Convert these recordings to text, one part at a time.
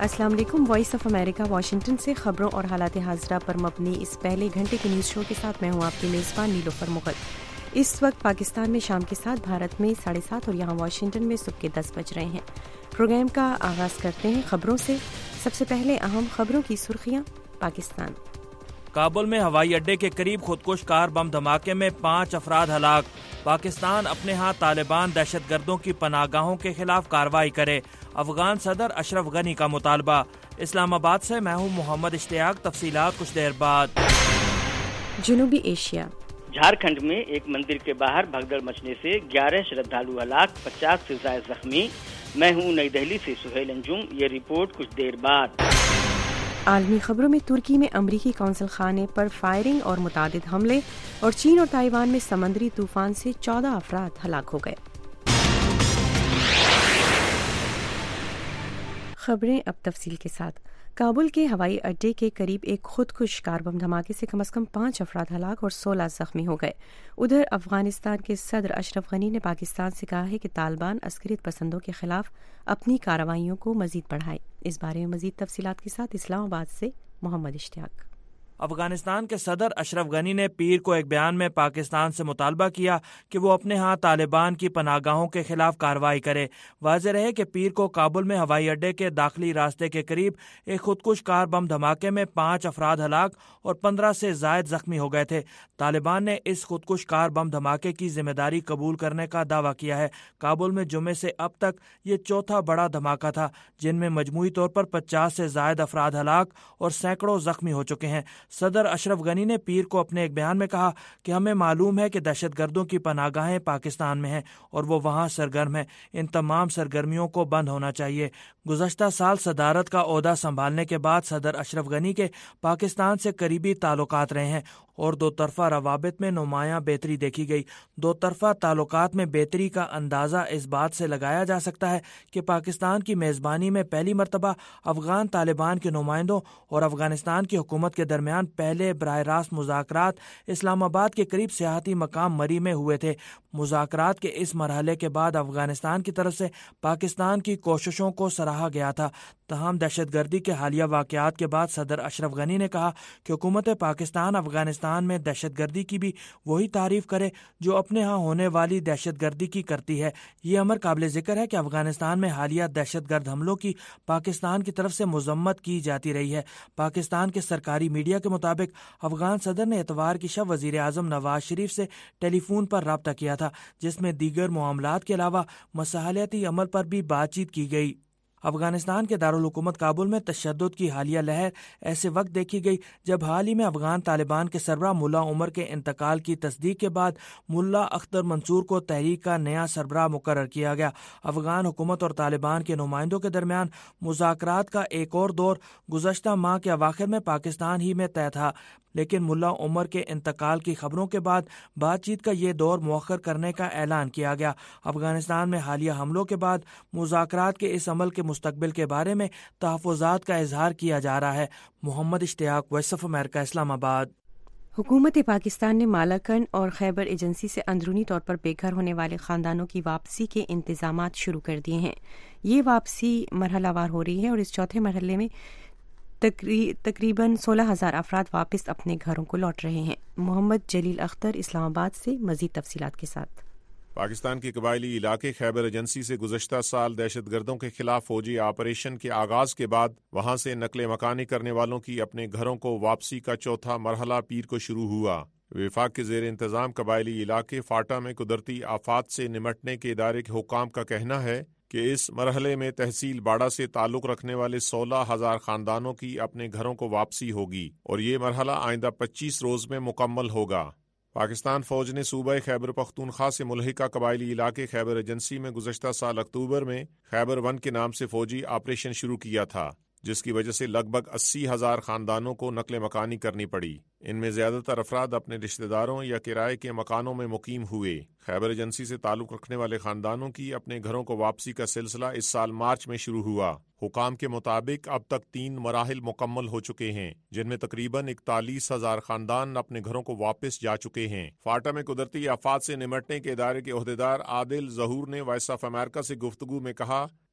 السلام علیکم۔ Voice of America Washington سے خبروں اور حالات حاضرہ پر مبنی اس پہلے گھنٹے کے نیوز شو کے ساتھ میں ہوں آپ کی میزبان نیلوفر مغل۔ اس وقت پاکستان میں شام کے 7، بھارت میں 7:30 اور یہاں واشنگٹن میں صبح کے 10 بج رہے ہیں۔ پروگرام کا آغاز کرتے ہیں خبروں سے۔ سب سے پہلے اہم خبروں کی سرخیاں۔ پاکستان کابل میں ہوائی اڈے کے قریب خودکش کار بم دھماکے میں 5 افراد ہلاک۔ پاکستان اپنے ہاں طالبان دہشت گردوں کی پناہ گاہوں کے خلاف کارروائی کرے، افغان صدر اشرف غنی کا مطالبہ۔ اسلام آباد سے میں ہوں محمد اشتیاق، تفصیلات کچھ دیر بعد۔ جنوبی ایشیا، جھارکھنڈ میں ایک مندر کے باہر بھگدڑ مچنے سے 11 شردھالو ہلاک، 50 سے زائد زخمی۔ میں ہوں نئی دہلی سے سہیل انجم، یہ رپورٹ کچھ دیر بعد۔ عالمی خبروں میں ترکی میں امریکی قونصل خانے پر فائرنگ اور متعدد حملے، اور چین اور تائیوان میں سمندری طوفان سے 14 افراد ہلاک ہو گئے۔ خبریں اب تفصیل کے ساتھ۔ کابل کے ہوائی اڈے کے قریب ایک خودکش کار بم دھماکے سے کم از کم 5 افراد ہلاک اور 16 زخمی ہو گئے۔ ادھر افغانستان کے صدر اشرف غنی نے پاکستان سے کہا ہے کہ طالبان عسکریت پسندوں کے خلاف اپنی کارروائیوں کو مزید بڑھائے۔ اس بارے میں مزید تفصیلات کے ساتھ اسلام آباد سے محمد اشتیاق۔ افغانستان کے صدر اشرف غنی نے پیر کو ایک بیان میں پاکستان سے مطالبہ کیا کہ وہ اپنے ہاں طالبان کی پناہ گاہوں کے خلاف کارروائی کرے۔ واضح رہے کہ پیر کو کابل میں ہوائی اڈے کے داخلی راستے کے قریب ایک خودکش کار بم دھماکے میں 5 افراد ہلاک اور 15 سے زائد زخمی ہو گئے تھے۔ طالبان نے اس خودکش کار بم دھماکے کی ذمہ داری قبول کرنے کا دعویٰ کیا ہے۔ کابل میں جمعے سے اب تک یہ چوتھا بڑا دھماکہ تھا جن میں مجموعی طور پر 50 سے زائد افراد ہلاک اور سینکڑوں زخمی ہو چکے ہیں۔ صدر اشرف غنی نے پیر کو اپنے ایک بیان میں کہا کہ ہمیں معلوم ہے کہ دہشت گردوں کی پناہ گاہیں پاکستان میں ہیں اور وہ وہاں سرگرم ہیں۔ ان تمام سرگرمیوں کو بند ہونا چاہیے۔ گزشتہ سال صدارت کا عہدہ سنبھالنے کے بعد صدر اشرف غنی کے پاکستان سے قریبی تعلقات رہے ہیں اور دو طرفہ روابط میں نمایاں بہتری دیکھی گئی۔ دو طرفہ تعلقات میں بہتری کا اندازہ اس بات سے لگایا جا سکتا ہے کہ پاکستان کی میزبانی میں پہلی مرتبہ افغان طالبان کے نمائندوں اور افغانستان کی حکومت کے درمیان پہلے براہ راست مذاکرات اسلام آباد کے قریب سیاحتی مقام مری میں ہوئے تھے۔ مذاکرات کے اس مرحلے کے بعد افغانستان کی طرف سے پاکستان کی کوششوں کو سراہا گیا تھا۔ تاہم دہشت گردی کے حالیہ واقعات کے بعد صدر اشرف غنی نے کہا کہ حکومت پاکستان افغانستان میں دہشت گردی کی بھی وہی تعریف کرے جو اپنے ہاں ہونے والی دہشت گردی کی کرتی ہے۔ یہ امر قابل ذکر ہے کہ افغانستان میں حالیہ دہشت گرد حملوں کی پاکستان کی طرف سے مذمت کی جاتی رہی ہے۔ پاکستان کے سرکاری میڈیا کے مطابق افغان صدر نے اتوار کی شب وزیر اعظم نواز شریف سے ٹیلی فون پر رابطہ کیا تھا، جس میں دیگر معاملات کے علاوہ مصالحتی عمل پر بھی بات چیت کی گئی۔ افغانستان کے دارالحکومت کابل میں تشدد کی حالیہ لہر ایسے وقت دیکھی گئی جب حال ہی میں افغان طالبان کے سربراہ ملا عمر کے انتقال کی تصدیق کے بعد ملا اختر منصور کو تحریک کا نیا سربراہ مقرر کیا گیا۔ افغان حکومت اور طالبان کے نمائندوں کے درمیان مذاکرات کا ایک اور دور گزشتہ ماہ کے اواخر میں پاکستان ہی میں طے تھا، لیکن ملا عمر کے انتقال کی خبروں کے بعد بات چیت کا یہ دور مؤخر کرنے کا اعلان کیا گیا۔ افغانستان میں حالیہ حملوں کے بعد مذاکرات کے اس عمل کے مستقبل کے بارے میں تحفظات کا اظہار کیا جا رہا ہے۔ محمد اشتیاق، وائس آف امریکہ، اسلام آباد۔ حکومت پاکستان نے مالاکنڈ اور خیبر ایجنسی سے اندرونی طور پر بے گھر ہونے والے خاندانوں کی واپسی کے انتظامات شروع کر دیے ہیں۔ یہ واپسی مرحلہ وار ہو رہی ہے اور اس چوتھے مرحلے میں تقریباً 16,000 افراد واپس اپنے گھروں کو لوٹ رہے ہیں۔ محمد جلیل اختر، اسلام آباد سے مزید تفصیلات کے ساتھ۔ پاکستان کے قبائلی علاقے خیبر ایجنسی سے گزشتہ سال دہشت گردوں کے خلاف فوجی آپریشن کے آغاز کے بعد وہاں سے نقل مکانی کرنے والوں کی اپنے گھروں کو واپسی کا چوتھا مرحلہ پیر کو شروع ہوا۔ وفاق کے زیر انتظام قبائلی علاقے فاٹا میں قدرتی آفات سے نمٹنے کے ادارے کے حکام کا کہنا ہے کہ اس مرحلے میں تحصیل باڑہ سے تعلق رکھنے والے 16,000 خاندانوں کی اپنے گھروں کو واپسی ہوگی اور یہ مرحلہ آئندہ 25 روز میں مکمل ہوگا۔ پاکستان فوج نے صوبہ خیبر پختونخوا سے ملحقہ قبائلی علاقے خیبر ایجنسی میں گزشتہ سال اکتوبر میں خیبر 1 کے نام سے فوجی آپریشن شروع کیا تھا، جس کی وجہ سے لگ بھگ 80,000 خاندانوں کو نقل مکانی کرنی پڑی۔ ان میں زیادہ تر افراد اپنے رشتہ داروں یا کرائے کے مکانوں میں مقیم ہوئے۔ خیبر ایجنسی سے تعلق رکھنے والے خاندانوں کی اپنے گھروں کو واپسی کا سلسلہ اس سال مارچ میں شروع ہوا۔ حکام کے مطابق اب تک 3 مراحل مکمل ہو چکے ہیں، جن میں تقریباً 41,000 خاندان اپنے گھروں کو واپس جا چکے ہیں۔ فاٹا میں قدرتی آفات سے نمٹنے کے ادارے کے عہدیدار عادل ظہور نے وائس آف امریکہ سے گفتگو میں کہا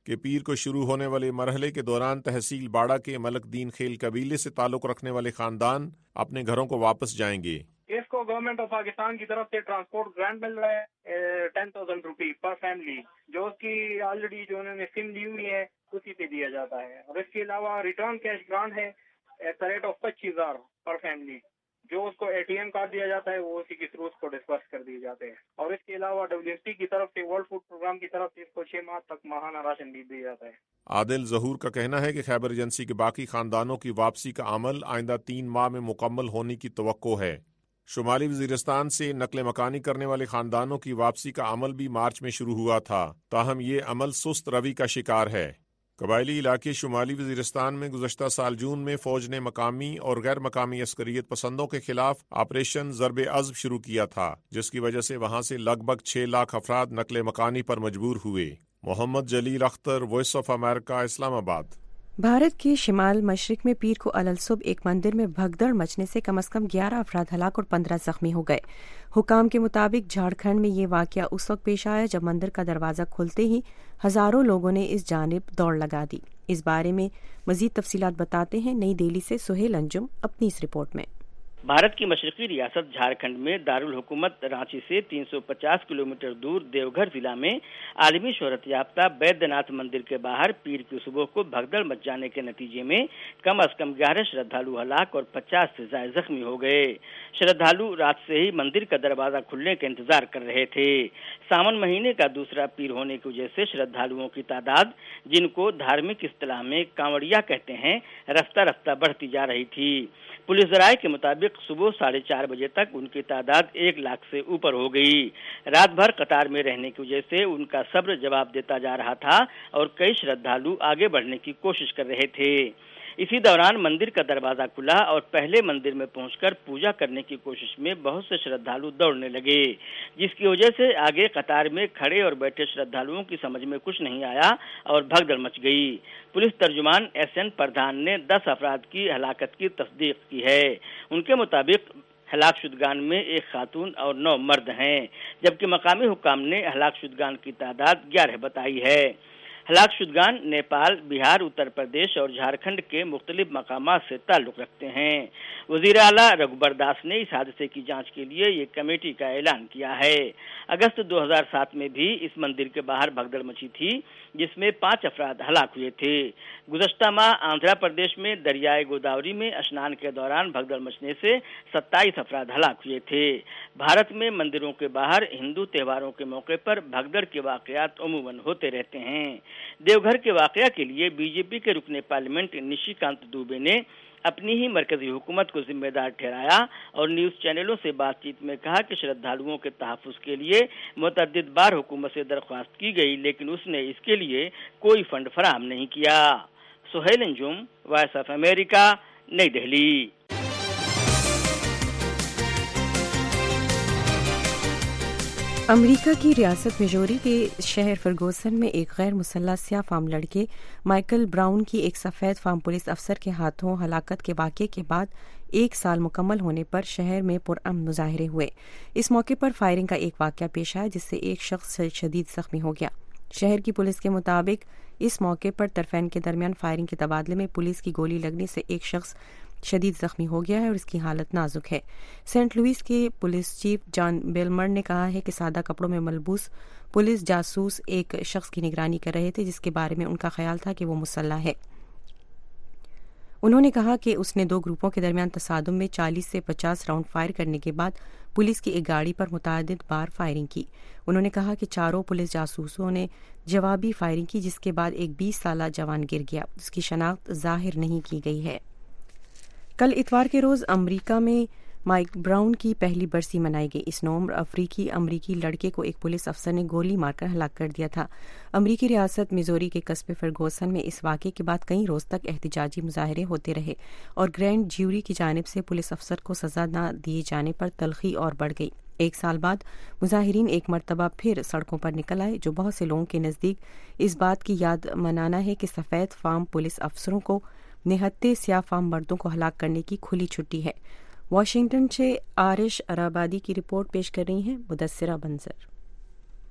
کہ پیر کو شروع ہونے والے مرحلے کے دوران تحصیل باڑہ کے ملک دین خیل قبیلے سے تعلق رکھنے والے خاندان اپنے گھروں کو واپس جائیں گے۔ اس کو گورنمنٹ آف پاکستان کی طرف سے ٹرانسپورٹ گرانٹ مل رہا ہے 10,000 روپی پر فیملی، جو اس کی آلریڈی جو انہوں نے سم لی ہوئی ہے اسی پہ دیا جاتا ہے، اور اس کے علاوہ ریٹرن کیش گرانٹ ہے ایٹ دا ریٹ آف 25,000 پر فیملی، جو اس کو ATM کارڈ دیا جاتا ہے وہ اسی کے تھرو اس کو ڈسپرس کر دیے جاتے ہیں، اور اس کے علاوہ WFP کی طرف سے ورلڈ فوڈ پروگرام کی طرف سے اس کو 6 ماہ تک ماہانہ راشن بھی دیا جاتا ہے۔ عادل ظہور کا کہنا ہے کہ خیبر ایجنسی کے باقی خاندانوں کی واپسی کا عمل آئندہ 3 ماہ میں مکمل ہونے کی توقع ہے۔ شمالی وزیرستان سے نقل مکانی کرنے والے خاندانوں کی واپسی کا عمل بھی مارچ میں شروع ہوا تھا، تاہم یہ عمل سست روی کا شکار ہے۔ قبائلی علاقے شمالی وزیرستان میں گزشتہ سال جون میں فوج نے مقامی اور غیر مقامی عسکریت پسندوں کے خلاف آپریشن ضرب عضب شروع کیا تھا، جس کی وجہ سے وہاں سے لگ بھگ 6 لاکھ افراد نقل مکانی پر مجبور ہوئے۔ Muhammad Jaleel Akhtar, Voice of America, Islamabad. Bharat کے شمال مشرق میں پیر کو الصبح ایک مندر میں بھگدڑ مچنے سے کم از کم 11 افراد ہلاک اور 15 زخمی ہو گئے۔ حکام کے مطابق جھارکھنڈ میں یہ واقعہ اس وقت پیش آیا جب مندر کا دروازہ کھلتے ہی ہزاروں لوگوں نے اس جانب دوڑ لگا دی۔ اس بارے میں مزید تفصیلات بتاتے ہیں نئی دہلی سے سہیل انجم اپنی اس رپورٹ میں۔ بھارت کی مشرقی ریاست جھارکھنڈ میں دارالحکومت رانچی سے 350 کلومیٹر دور دیوگھر ضلع میں عالمی شہرت یافتہ بیدیہ ناتھ مندر کے باہر پیر کی صبح کو بھگدڑ مچ جانے کے نتیجے میں کم از کم 11 شردھالو ہلاک اور 50 سے زائد زخمی ہو گئے۔ شردھالو رات سے ہی مندر کا دروازہ کھلنے کا انتظار کر رہے تھے۔ ساون مہینے کا دوسرا پیر ہونے کی وجہ سے شردھالوؤں کی تعداد، جن کو دھارمک اصطلاح میں کانوڑیا کہتے ہیں، رفتہ رفتہ بڑھتی جا رہی تھی۔ پولیس ذرائع کے مطابق صبح 4:30 بجے تک ان کی تعداد 1 لاکھ سے اوپر ہو گئی۔ رات بھر قطار میں رہنے کی وجہ سے ان کا صبر جواب دیتا جا رہا تھا اور کئی شردھالو آگے بڑھنے کی کوشش کر رہے تھے۔ اسی دوران مندر کا دروازہ کھلا اور پہلے مندر میں پہنچ کر پوجا کرنے کی کوشش میں بہت سے شردھالو دوڑنے لگے، جس کی وجہ سے آگے قطار میں کھڑے اور بیٹھے شردھالوؤں کی سمجھ میں کچھ نہیں آیا اور بھگدڑ مچ گئی۔ پولیس ترجمان SN پردھان نے 10 افراد کی ہلاکت کی تصدیق کی ہے۔ ان کے مطابق ہلاک شدگان میں ایک خاتون اور 9 مرد ہیں، جبکہ مقامی حکام نے ہلاک شدگان کی تعداد 11 بتائی ہے۔ ہلاک شدگان نیپال، بہار، اتر پردیش اور جھارکھنڈ کے مختلف مقامات سے تعلق رکھتے ہیں۔ وزیر اعلیٰ رگھبر داس نے اس حادثے کی جانچ کے لیے یہ کمیٹی کا اعلان کیا ہے۔ اگست 2007 میں بھی اس مندر کے باہر بھگدڑ مچی تھی، جس میں 5 افراد ہلاک ہوئے تھے۔ گزشتہ ماہ آندھرا پردیش میں دریائے گوداوری میں اشنان کے دوران بھگدڑ مچنے سے 27 افراد ہلاک ہوئے تھے۔ بھارت میں مندروں کے باہر ہندو تہواروں کے موقع پر بھگدڑ کے واقعات عموماً ہوتے رہتے ہیں۔ دیوگھر کے واقعہ کے لیے BJP کے رکن پارلیمنٹ نشی کانت دوبے نے اپنی ہی مرکزی حکومت کو ذمہ دار ٹھہرایا اور نیوز چینلوں سے بات چیت میں کہا کہ شردھالوؤں کے تحفظ کے لیے متعدد بار حکومت سے درخواست کی گئی، لیکن اس نے اس کے لیے کوئی فنڈ فراہم نہیں کیا۔ Suhail Anjum, Voice of America, New Delhi. امریکہ کی ریاست میزوری کے شہر فرگوسن میں ایک غیر مسلح سیاہ فام لڑکے مائیکل براؤن کی ایک سفید فام پولیس افسر کے ہاتھوں ہلاکت کے واقعے کے بعد 1 سال مکمل ہونے پر شہر میں پرامن مظاہرے ہوئے۔ اس موقع پر فائرنگ کا ایک واقعہ پیش آیا جس سے ایک شخص شدید زخمی ہو گیا۔ شہر کی پولیس کے مطابق اس موقع پر طرفین کے درمیان فائرنگ کے تبادلے میں پولیس کی گولی لگنے سے ایک شخص شدید زخمی ہو گیا ہے اور اس کی حالت نازک ہے۔ سینٹ لوئس کے پولیس چیف جان بیلمر نے کہا ہے کہ سادہ کپڑوں میں ملبوس پولیس جاسوس ایک شخص کی نگرانی کر رہے تھے جس کے بارے میں ان کا خیال تھا کہ وہ مسلح ہے۔ انہوں نے کہا کہ اس نے 2 گروپوں کے درمیان تصادم میں 40 سے 50 راؤنڈ فائر کرنے کے بعد پولیس کی ایک گاڑی پر متعدد بار فائرنگ کی۔ انہوں نے کہا کہ چاروں پولیس جاسوسوں نے جوابی فائرنگ کی جس کے بعد ایک 20 سالہ جوان گر گیا، جس کی شناخت ظاہر نہیں کی گئی ہے۔ کل اتوار کے روز امریکہ میں مائک براؤن کی پہلی برسی منائی گئی۔ اس نوعمر افریقی امریکی لڑکے کو ایک پولیس افسر نے گولی مار کر ہلاک کر دیا تھا۔ امریکی ریاست میزوری کے قصبے فرگوسن میں اس واقعے کے بعد کئی روز تک احتجاجی مظاہرے ہوتے رہے اور گرینڈ جیوری کی جانب سے پولیس افسر کو سزا نہ دیے جانے پر تلخی اور بڑھ گئی۔ 1 سال بعد مظاہرین ایک مرتبہ پھر سڑکوں پر نکل آئے، جو بہت سے لوگوں کے نزدیک اس بات کی یاد منانا ہے کہ سفید فام پولیس افسروں کو نہتے سیاہ فام مردوں کو ہلاک کرنے کی کھلی چھٹی ہے۔ واشنگٹن سے آرش ارابادی کی رپورٹ پیش کر رہی ہیں مدثرہ بنظر۔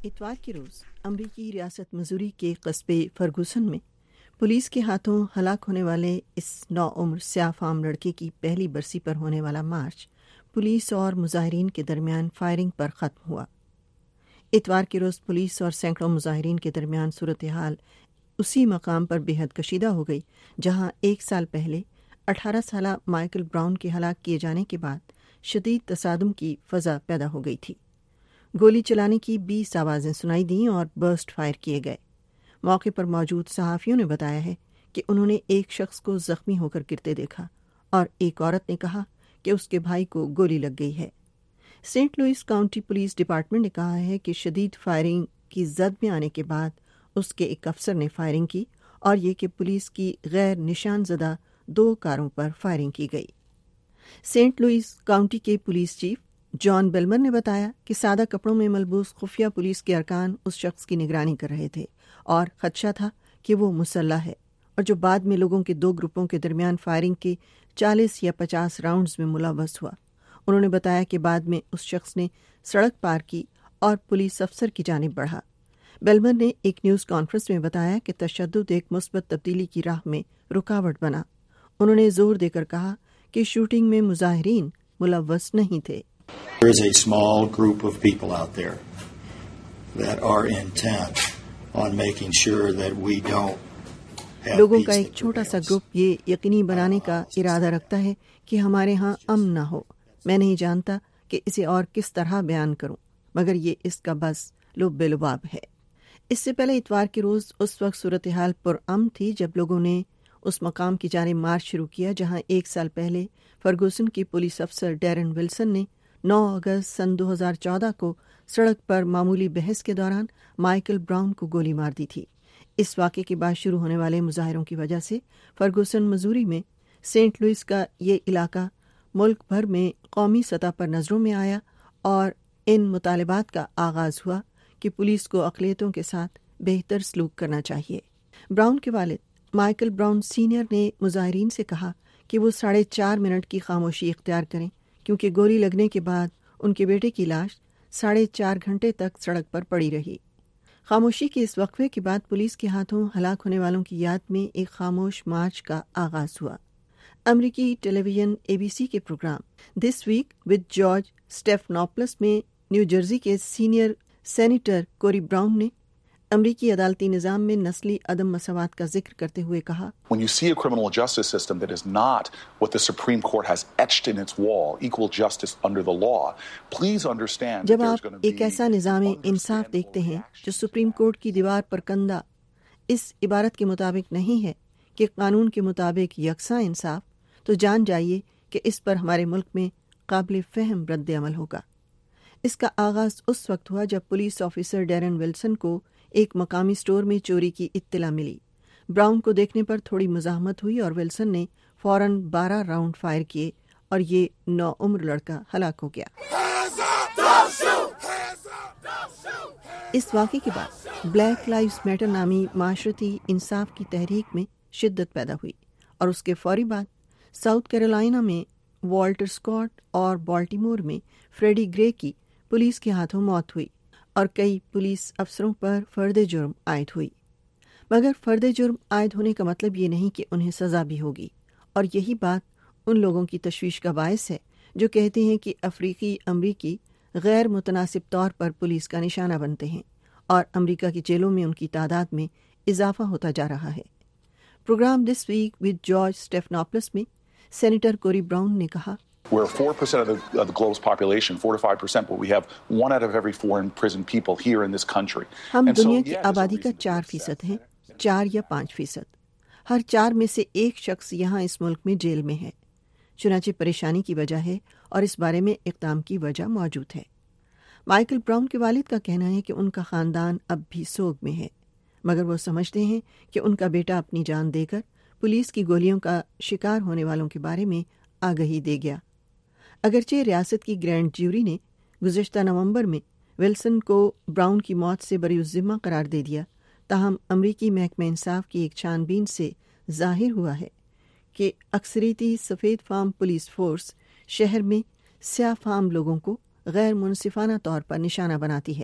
اتوار کے روز امریکی ریاست مزوری کے قصبے فرگوسن میں پولیس کے ہاتھوں ہلاک ہونے والے اس نوعمر سیاہ فام لڑکے کی پہلی برسی پر ہونے والا مارچ پولیس اور مظاہرین کے درمیان فائرنگ پر ختم ہوا۔ اتوار کے روز پولیس اور سینکڑوں مظاہرین کے درمیان صورتحال اسی مقام پر بے حد کشیدہ ہو گئی جہاں 1 سال پہلے 18 سالہ مائیکل براؤن کے ہلاک کیے جانے کے بعد شدید تصادم کی فضا پیدا ہو گئی تھی۔ گولی چلانے کی 20 آوازیں سنائی دیں اور برسٹ فائر کیے گئے۔ موقع پر موجود صحافیوں نے بتایا ہے کہ انہوں نے ایک شخص کو زخمی ہو کر گرتے دیکھا اور ایک عورت نے کہا کہ اس کے بھائی کو گولی لگ گئی ہے۔ Saint Louis county police department نے کہا ہے کہ شدید فائرنگ کی زد میں آنے کے بعد اس کے ایک افسر نے فائرنگ کی اور یہ کہ پولیس کی غیر نشان زدہ 2 کاروں پر فائرنگ کی گئی۔ سینٹ لوئس کاؤنٹی کے پولیس چیف جان بیلمر نے بتایا کہ سادہ کپڑوں میں ملبوس خفیہ پولیس کے ارکان اس شخص کی نگرانی کر رہے تھے اور خدشہ تھا کہ وہ مسلح ہے، اور جو بعد میں لوگوں کے 2 گروپوں کے درمیان فائرنگ کے 40 یا 50 راؤنڈز میں ملوث ہوا۔ انہوں نے بتایا کہ بعد میں اس شخص نے سڑک پار کی اور پولیس افسر کی جانب بڑھا۔ بیلمر نے ایک نیوز کانفرنس میں بتایا کہ تشدد ایک مثبت تبدیلی کی راہ میں رکاوٹ بنا۔ انہوں نے زور دے کر کہا کہ شوٹنگ میں مظاہرین ملوث نہیں تھے۔ There is a small group of people out there that are intent on making sure that we don't have لوگوں کا peace ایک that چھوٹا سا prevails. گروپ یہ یقینی بنانے کا ارادہ رکھتا ہے کہ ہمارے ہاں امن نہ ہو۔ میں نہیں جانتا کہ اسے اور کس طرح بیان کروں، مگر یہ اس کا بس لب لباب ہے۔ اس سے پہلے اتوار کے روز اس وقت صورتحال پرامن تھی جب لوگوں نے اس مقام کی جانب مارچ شروع کیا جہاں 1 سال پہلے فرگوسن کی پولیس افسر ڈیرن ولسن نے 9 اگست سن 2014 کو سڑک پر معمولی بحث کے دوران مائیکل براؤن کو گولی مار دی تھی۔ اس واقعے کے بعد شروع ہونے والے مظاہروں کی وجہ سے فرگوسن مزوری میں سینٹ لوئس کا یہ علاقہ ملک بھر میں قومی سطح پر نظروں میں آیا اور ان مطالبات کا آغاز ہوا کہ پولیس کو اقلیتوں کے ساتھ بہتر سلوک کرنا چاہیے۔ براؤن کے والد مائیکل براؤن سینئر نے مظاہرین سے کہا کہ وہ 4.5 منٹ کی خاموشی اختیار کریں کیونکہ گولی لگنے کے بعد ان کے بیٹے کی لاش 4.5 گھنٹے تک سڑک پر پڑی رہی۔ خاموشی کے اس وقفے کے بعد پولیس کے ہاتھوں ہلاک ہونے والوں کی یاد میں ایک خاموش مارچ کا آغاز ہوا۔ امریکی ٹیلی ویژن ABC کے programme this week with George Stephanopoulos میں نیو جرسی کے سینئر سینیٹر کوری براؤن نے امریکی عدالتی نظام میں نسلی عدم مساوات کا ذکر کرتے ہوئے کہا، When you see a criminal justice system that is not what the Supreme Court has etched in its wall, equal justice under the law, please understand that جب there's آپ going to be ایک ایسا نظام انصاف دیکھتے ہیں جو supreme court کی دیوار پر کندہ اس عبارت کے مطابق نہیں ہے کہ قانون کے مطابق یکساں انصاف، تو جان جائیے کہ اس پر ہمارے ملک میں قابل فہم رد عمل ہوگا۔ اس کا آغاز اس وقت ہوا جب پولیس آفیسر ڈیرن ولسن کو ایک مقامی سٹور میں چوری کی اطلاع ملی۔ براؤن کو دیکھنے پر تھوڑی مزاحمت ہوئی اور ولسن نے فوراً 12 راؤنڈ فائر کیے اور یہ نوعمر لڑکا ہلاک ہو گیا۔ اس واقعے کے بعد بلیک لائیوز میٹر نامی معاشرتی انصاف کی تحریک میں شدت پیدا ہوئی اور اس کے فوری بعد ساؤتھ کیرولائنا میں والٹر اسکاٹ اور بالٹیمور میں فریڈی گرے کی پولیس کے ہاتھوں موت ہوئی اور کئی پولیس افسروں پر فرد جرم عائد ہوئی۔ مگر فرد جرم عائد ہونے کا مطلب یہ نہیں کہ انہیں سزا بھی ہوگی، اور یہی بات ان لوگوں کی تشویش کا باعث ہے جو کہتے ہیں کہ افریقی امریکی غیر متناسب طور پر پولیس کا نشانہ بنتے ہیں اور امریکہ کی جیلوں میں ان کی تعداد میں اضافہ ہوتا جا رہا ہے۔ Programme this week with George Stephanopoulos میں سینیٹر کوری براؤن نے کہا، We're 4% of the globe's population, 4 to 5%, but we have 1 out of every 4 imprisoned people here in this country. ہم And so, دنیا کی yeah, there's a آبادی کا reason to 4% ہیں، 4 یا 5%۔ ہر 4 میں سے ایک شخص یہاں اس ملک میں جیل میں ہے۔ چنانچہ پریشانی کی وجہ ہے اور اس بارے میں اقدام کی وجہ موجود ہے۔ مائیکل براؤن کے والد کا کہنا ہے کہ ان کا خاندان اب بھی سوگ میں ہے، مگر وہ سمجھتے ہیں کہ ان کا بیٹا اپنی جان دے کر پولیس کی گولیوں کا شکار ہونے والوں کے بارے میں آگہی دے گیا۔ اگرچہ ریاست کی گرینڈ جیوری نے گزشتہ نومبر میں ولسن کو براؤن کی موت سے بری الذمہ قرار دے دیا، تاہم امریکی محکمہ انصاف کی ایک چھان بین سے ظاہر ہوا ہے کہ اکثریتی سفید فام پولیس فورس شہر میں سیاہ فام لوگوں کو غیر منصفانہ طور پر نشانہ بناتی ہے۔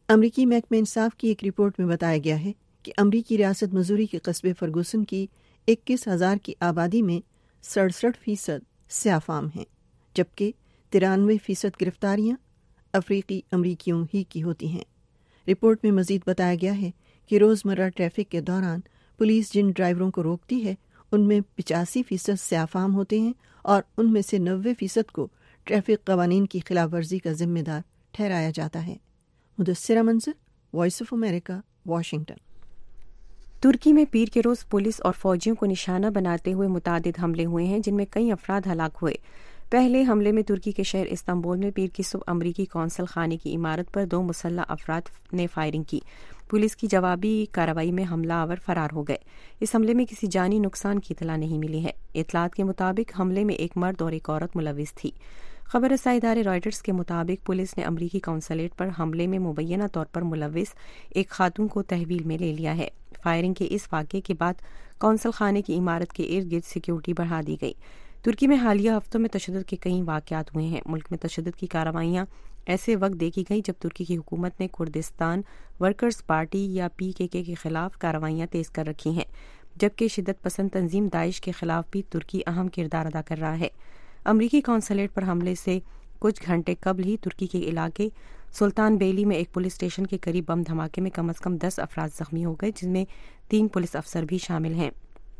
امریکی محکمہ انصاف کی ایک رپورٹ میں بتایا گیا ہے کہ امریکی ریاست مزوری کے قصبے فرگوسن کی 21,000 کی آبادی میں 67% سیاہ فام ہیں، جبکہ 93% گرفتاریاں افریقی امریکیوں ہی کی ہوتی ہیں۔ رپورٹ میں مزید بتایا گیا ہے کہ روزمرہ ٹریفک کے دوران پولیس جن ڈرائیوروں کو روکتی ہے ان میں 85% سیاہ فام ہوتے ہیں اور ان میں سے 90% کو ٹریفک قوانین کی خلاف ورزی کا ذمہ دار ٹھہرایا جاتا ہے۔ Mudassira Manzar, voice of America, Washington. ترکی میں پیر کے روز پولیس اور فوجیوں کو نشانہ بناتے ہوئے متعدد حملے ہوئے ہیں، جن میں کئی افراد ہلاک ہوئے۔ پہلے حملے میں ترکی کے شہر استنبول میں پیر کی صبح امریکی قونصل خانے کی عمارت پر 2 مسلح افراد نے فائرنگ کی۔ پولیس کی جوابی کارروائی میں حملہ آور فرار ہو گئے۔ اس حملے میں کسی جانی نقصان کی اطلاع نہیں ملی ہے۔ اطلاعات کے مطابق حملے میں ایک مرد اور ایک عورت ملوث تھی۔ خبر رسائی ادارے رائٹرز کے مطابق پولیس نے امریکی قونصلیٹ پر حملے میں مبینہ طور پر ملوث ایک خاتون کو تحویل میں لے لیا ہے۔ فائرنگ کے اس واقعے کے بعد قونصل خانے کی عمارت کے ارد گرد سیکیورٹی بڑھا دی گئی۔ ترکی میں حالیہ ہفتوں میں تشدد کے کئی واقعات ہوئے ہیں۔ ملک میں تشدد کی کارروائیاں ایسے وقت دیکھی گئی جب ترکی کی حکومت نے کردستان ورکرز پارٹی یا PKK کے خلاف کارروائیاں تیز کر رکھی ہیں، جبکہ شدت پسند تنظیم داعش کے خلاف بھی ترکی اہم کردار ادا کر رہا ہے۔ امریکی قونصلیٹ پر حملے سے کچھ گھنٹے قبل ہی ترکی کے علاقے سلطان بیلی میں ایک پولیس اسٹیشن کے قریب بم دھماکے میں کم از کم 10 افراد زخمی ہو گئے، جن میں 3 پولیس افسر بھی شامل ہیں۔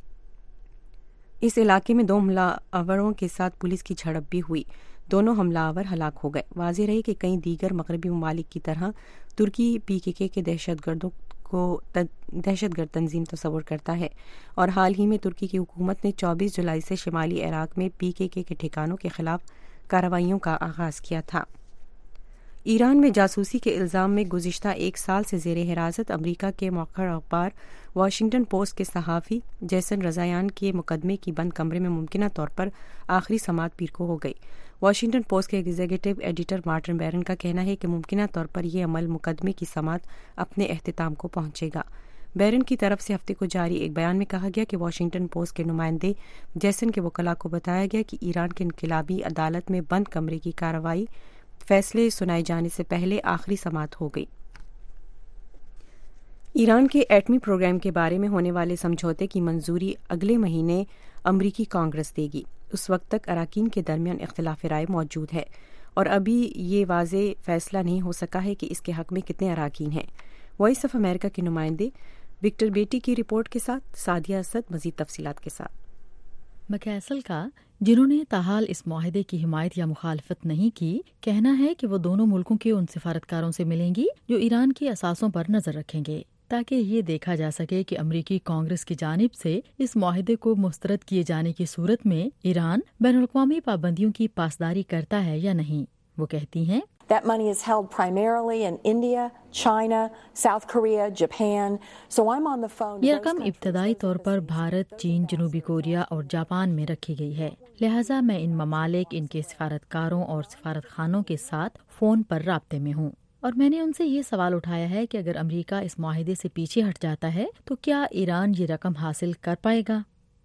اس علاقے میں 2 حملہ آوروں کے ساتھ پولیس کی جھڑپ بھی ہوئی۔ دونوں حملہ آور ہلاک ہو گئے۔ واضح رہے کہ کئی دیگر مغربی ممالک کی طرح ترکی PKK کے دہشت گردوں کو دہشت گرد تنظیم تصور کرتا ہے، اور حال ہی میں ترکی کی حکومت نے 24 جولائی سے شمالی عراق میں PKK کے ٹھکانوں کے خلاف کارروائیوں کا آغاز کیا تھا۔ ایران میں جاسوسی کے الزام میں گزشتہ 1 سال سے زیر حراست امریکہ کے موقر اخبار واشنگٹن پوسٹ کے صحافی جیسن رضایان کے مقدمے کی بند کمرے میں ممکنہ طور پر آخری سماعت پیر کو ہو گئی۔ واشنگٹن پوسٹ کے ایگزیکٹو ایڈیٹر مارٹن بیرن کا کہنا ہے کہ ممکنہ طور پر یہ عمل مقدمے کی سماعت اپنے اختتام کو پہنچے گا۔ بیرن کی طرف سے ہفتے کو جاری ایک بیان میں کہا گیا کہ واشنگٹن پوسٹ کے نمائندے جیسن کے وکلاء کو بتایا گیا کہ ایران کے انقلابی عدالت میں بند کمرے کی کارروائی فیصلے سنائے جانے سے پہلے آخری سماعت ہو گئی۔ ایران کے ایٹمی پروگرام کے بارے میں ہونے والے سمجھوتے کی منظوری اگلے مہینے امریکی کانگریس دے گی۔ اس وقت تک اراکین کے درمیان اختلاف رائے موجود ہے، اور ابھی یہ واضح فیصلہ نہیں ہو سکا ہے کہ اس کے حق میں کتنے اراکین ہیں۔ وائس آف امریکہ کے نمائندے وکٹر بیٹی کی رپورٹ کے ساتھ سعدیہ اسد مزید تفصیلات کے ساتھ۔ مکیسل کا، جنہوں نے تاحال اس معاہدے کی حمایت یا مخالفت نہیں کی، کہنا ہے کہ وہ دونوں ملکوں کے ان سفارتکاروں سے ملیں گی جو ایران کے اثاثوں پر نظر رکھیں گے، تاکہ یہ دیکھا جا سکے کہ امریکی کانگریس کی جانب سے اس معاہدے کو مسترد کیے جانے کی صورت میں ایران بین الاقوامی پابندیوں کی پاسداری کرتا ہے یا نہیں۔ وہ کہتی ہیں That money is held primarily in India, China, South Korea, Japan. So I'm on the phone. یہ رقم ابتدائی طور پر بھارت، چین، جنوبی کوریا اور جاپان میں رکھی گئی ہے، لہٰذا میں ان ممالک، ان کے سفارتکاروں اور سفارت خانوں کے ساتھ فون پر رابطے میں ہوں، اور میں نے ان سے یہ سوال اٹھایا ہے کہ اگر امریکہ اس معاہدے سے پیچھے ہٹ جاتا ہے تو کیا ایران یہ رقم حاصل کر پائے گا؟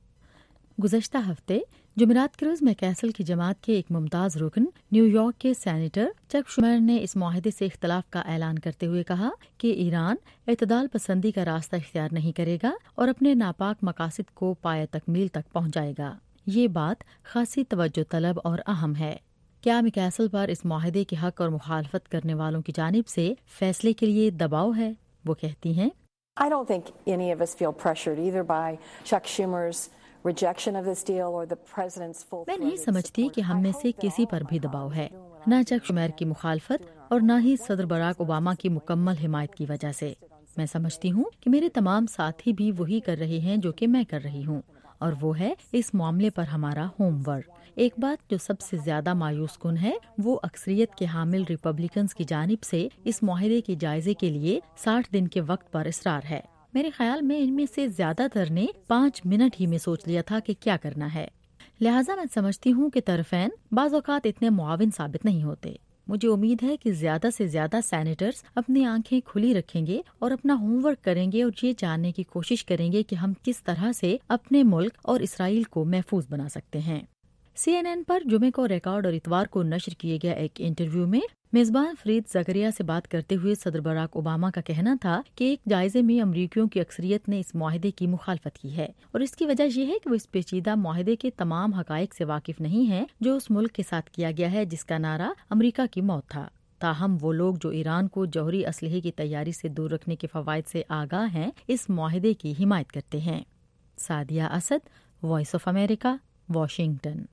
گزشتہ ہفتے جمعرات کے روز میکیسل کی جماعت کے ایک ممتاز رکن نیو یارک کے سینیٹر چک شومر نے اس معاہدے سے اختلاف کا اعلان کرتے ہوئے کہا کہ ایران اعتدال پسندی کا راستہ اختیار نہیں کرے گا اور اپنے ناپاک مقاصد کو پایہ تکمیل تک پہنچائے گا۔ یہ بات خاصی توجہ طلب اور اہم ہے۔ کیا میکیسل پر اس معاہدے کے حق اور مخالفت کرنے والوں کی جانب سے فیصلے کے لیے دباؤ ہے؟ وہ کہتی ہیں I don't think any of us feel pressured either by Chuck Schumer's rejection of this deal or the president's full. میں نہیں سمجھتی کہ ہم میں سے کسی پر بھی دباؤ ہے، نہ چک شومر کی مخالفت اور نہ ہی صدر براک اوباما کی مکمل حمایت کی وجہ سے۔ میں سمجھتی ہوں کہ میرے تمام ساتھی بھی وہی کر رہے ہیں جو کہ میں کر رہی ہوں، اور وہ ہے اس معاملے پر ہمارا ہوم ورک۔ ایک بات جو سب سے زیادہ مایوس کن ہے وہ اکثریت کے حامل ریپبلکنز کی جانب سے اس معاہدے کے جائزے کے لیے 60 دن کے وقت پر اصرار ہے۔ میرے خیال میں ان میں سے زیادہ تر نے 5 منٹ ہی میں سوچ لیا تھا کہ کیا کرنا ہے، لہٰذا میں سمجھتی ہوں کہ طرفین بعض اوقات اتنے معاون ثابت نہیں ہوتے۔ مجھے امید ہے کہ زیادہ سے زیادہ سینیٹرز اپنی آنکھیں کھلی رکھیں گے اور اپنا ہوم ورک کریں گے اور یہ جاننے کی کوشش کریں گے کہ ہم کس طرح سے اپنے ملک اور اسرائیل کو محفوظ بنا سکتے ہیں۔ CNN पर जुमे को रिकॉर्ड और इतवार को नश्र किए गया एक इंटरव्यू में मेजबान फरीद जकरिया से बात करते हुए सदर बराक ओबामा का कहना था कि एक जायजे में अमरीकियों की अक्सरियत ने इस मुआहदे की मुखालफत की है और इसकी वजह यह है कि वो इस पेचीदा मुआहदे के तमाम हकाइक से वाकिफ नहीं है जो उस मुल्क के साथ किया गया है जिसका नारा अमरीका की मौत था। ताहम वो लोग जो ईरान को जौहरी असलहे की तैयारी से दूर रखने के फवाइद से आगाह हैं, इस मुआहदे की हिमायत करते हैं। Sadia Asad, voice of America, Washington.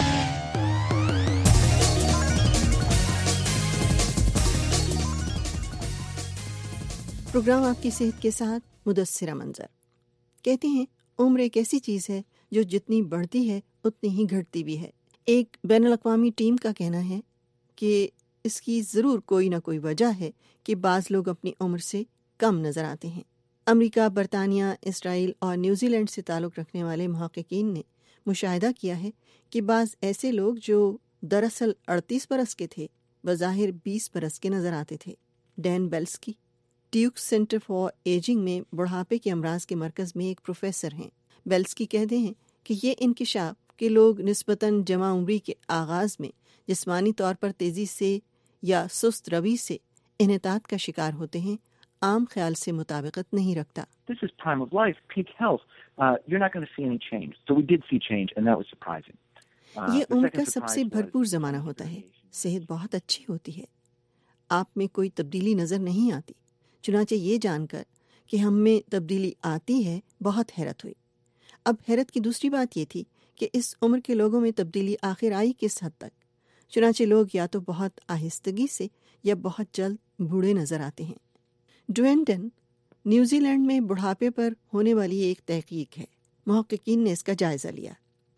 Program आपकी सेहत के साथ मुदस्सिरा मंजर। कहते हैं उम्र एक ऐसी चीज है जो जितनी बढ़ती है उतनी ही घटती भी है। एक बैनुल अक़वामी टीम का कहना है कि इसकी ज़रूर कोई ना कोई वजह है कि बाज़ लोग अपनी उम्र से कम नज़र आते हैं। अमेरिका, बरतानिया, इसराइल और न्यूजीलैंड से ताल्लुक़ रखने वाले मुहक़्क़िक़ीन ने मुशाहिदा किया है कि बाज़ ऐसे लोग जो दरअसल 38 बरस के थे बज़ाहिर 20 बरस के नज़र आते थे। Dan Belsky Duke Center for Aging में बुढ़ापे के अमराज के मरकज़ में एक प्रोफेसर हैं। बेल्स्की कहते हैं कि ये इंकिशाफ कि लोग निस्बतन जमा उम्री के आगाज़ में जिस्मानी तौर पर तेज़ी से या सुस्त रवि से इन्हितात का शिकार होते हैं, आम ख्याल से मुताबिकत नहीं रखता। This is time of life, peak health. You're not going to see any change. So we did see change, and that was surprising. ये उम्र का सबसे भरपूर ज़माना होता है। सेहत बहुत अच्छी होती है, आप में कोई तब्दीली नज़र नहीं आती। चुनांचे ये जानकर कि हम में तब्दीली आती है बहुत हैरत हुई। अब हैरत की दूसरी बात ये थी कि इस उम्र के लोगों में तब्दीली आखिर आई किस हद तक। चुनांचे लोग या तो बहुत आहिस्तगी से या बहुत जल्द बूढ़े नज़र आते हैं। ड्वेंटन न्यूजीलैंड में बुढ़ापे पर होने वाली एक तहकीक है। मुहक्किकीन ने इसका जायज़ा लिया।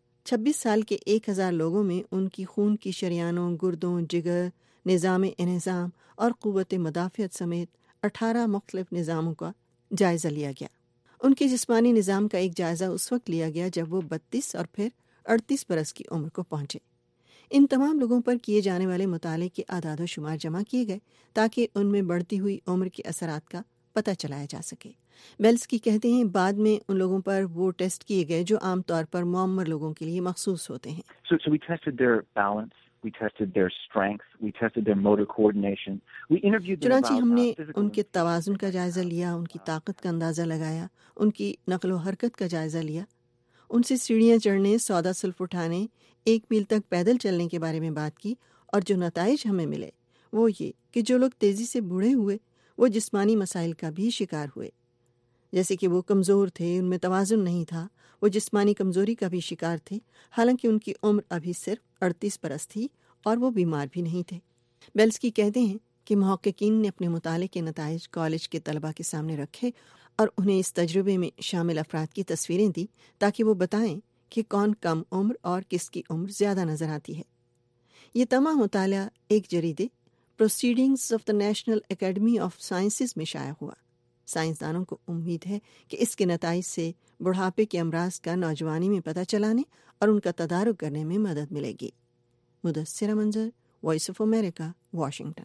26 साल के 1000 लोगों में उनकी खून की शरियानों, गुर्दों, जिगर, निज़ाम इंहिज़ाम और क़ुव्वत मदाफ़ियत समेत 18 मुख्तलिफ निज़ामों का जायज़ा लिया गया। उनके जिस्मानी निज़ाम का एक जायज़ा उस वक्त लिया गया जब वो 32 और फिर 38 बरस की उम्र को पहुँचे। इन तमाम लोगों पर किए जाने वाले मुताले के आदाद शुमार जमा किए गए ताकि उनमें बढ़ती हुई उम्र के असरात का पता चलाया जा सके। बेल्स्की कहते हैं बाद में उन लोगों पर वो टेस्ट किए गए जो आमतौर पर मुअम्मर लोगों के लिए मखसूस होते हैं। So we tested their balance, we tested their strength, we tested their motor coordination. We interviewed them about हमने उनके तवाज़ुन का जायज़ा लिया, उनकी ताकत का अंदाज़ा लगाया, उनकी नक़्ल व हरकत का जायज़ा लिया, उनसे सीढ़ियाँ चढ़ने, सौदा सुल्फ उठाने, 1 मील तक पैदल चलने के बारे में बात की। और जो नताइज हमें मिले वो ये कि जो लोग तेज़ी से बूढ़े हुए वो जिस्मानी मसाइल का भी शिकार हुए, जैसे कि वो कमज़ोर थे, उनमें तवाज़ुन नहीं था, वो जिस्मानी कमज़ोरी का भी शिकार थे, हालांकि उनकी उम्र अभी सिर्फ 38 बरस थी और वो बीमार भी नहीं थे। बेल्स्की कहते हैं कि मुहक्किकीन ने अपने मुताले के नताइज कॉलेज के तलबा के सामने रखे और उन्हें इस तजुर्बे में शामिल अफराद की तस्वीरें दी ताकि वो बताएं कि कौन कम उम्र और किसकी उम्र ज़्यादा नज़र आती है। ये तमाम मुताला एक जरीदे Proceedings of the National Academy of Sciences में शाया हुआ। साइंसदानों को उम्मीद है कि इसके नताइज से बुढ़ापे के अमराज का नौजवानी में पता चलाने और उनका तदारुक करने में मदद मिलेगी। Mudassira Manzar, voice of America, Washington.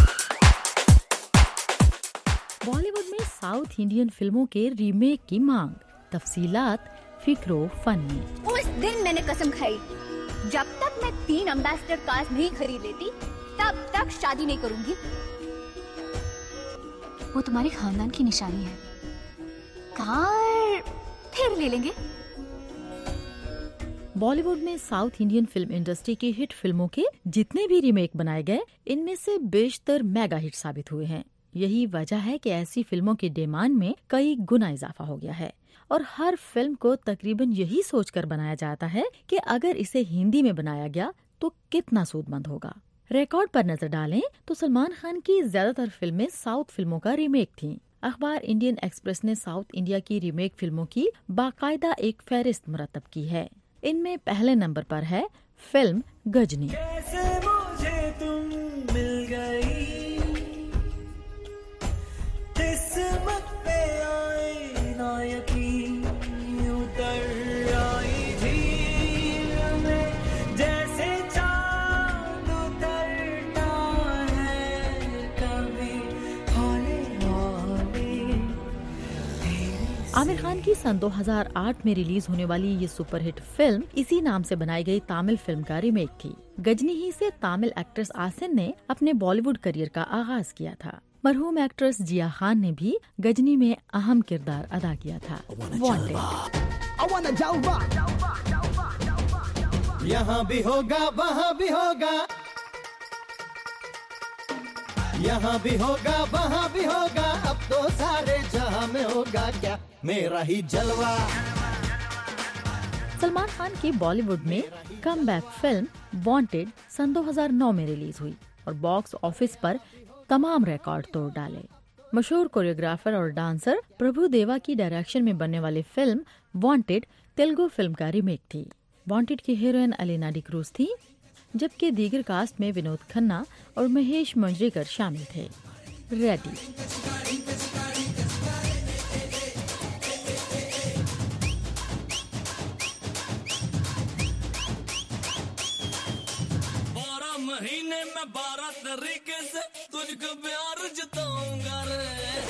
Bollywood में साउथ इंडियन फिल्मों के रीमेक की मांग, तफसीलात फिक्रो फन में। उस दिन मैंने कसम खाई जब तक मैं 3 एम्बेसडर कार्स नहीं खरीद लेती तब तक शादी नहीं करूंगी। वो तुम्हारे खानदान की निशानी है। कार फिर ले लेंगे। बॉलीवुड में साउथ इंडियन फिल्म इंडस्ट्री की हिट फिल्मों के जितने भी रीमेक बनाए गए, इनमें से बेशतर मेगा हिट साबित हुए हैं। यही वजह है कि ऐसी फिल्मों की डिमांड में कई गुना इजाफा हो गया है और हर फिल्म को तकरीबन यही सोचकर बनाया जाता है कि अगर इसे हिंदी में बनाया गया तो कितना सूदमंद होगा। रिकॉर्ड पर नजर डालें तो सलमान खान की ज्यादातर फिल्में साउथ फिल्मों का रीमेक थीं। अखबार इंडियन एक्सप्रेस ने साउथ इंडिया की रीमेक फिल्मों की बाकायदा एक फहरिस्त मुरतब की है। इनमें पहले नंबर पर है फिल्म गजनी। आमिर खान की सन 2008 में रिलीज होने वाली ये सुपरहिट फिल्म इसी नाम से बनाई गई तमिल फिल्म का रीमेक थी। गजनी ही से तमिल एक्ट्रेस आसिन ने अपने बॉलीवुड करियर का आगाज किया था। मरहूम एक्ट्रेस जिया खान ने भी गजनी में अहम किरदार अदा किया था। वांटेड। यहाँ भी होगा वहाँ भी होगा, यहाँ भी होगा वहाँ भी होगा, अब तो सारे जहाँ में होगा क्या मेरा ही जलवा। सलमान खान की बॉलीवुड में कम बैक फिल्म वांटेड सन 2009 में रिलीज हुई और बॉक्स ऑफिस पर तमाम रिकॉर्ड तोड़ डाले। मशहूर कोरियोग्राफर और डांसर प्रभु देवा की डायरेक्शन में बनने वाली फिल्म वांटेड तेलुगु फिल्म का रीमेक थी। वांटेड की हीरोइन अलीना डिक्रूज थी, जबकि दीगर कास्ट में विनोद खन्ना और महेश मंजरेकर शामिल थे। रेडी। महीने में 12 तरीके से तुझको प्यार जताऊंगा रे।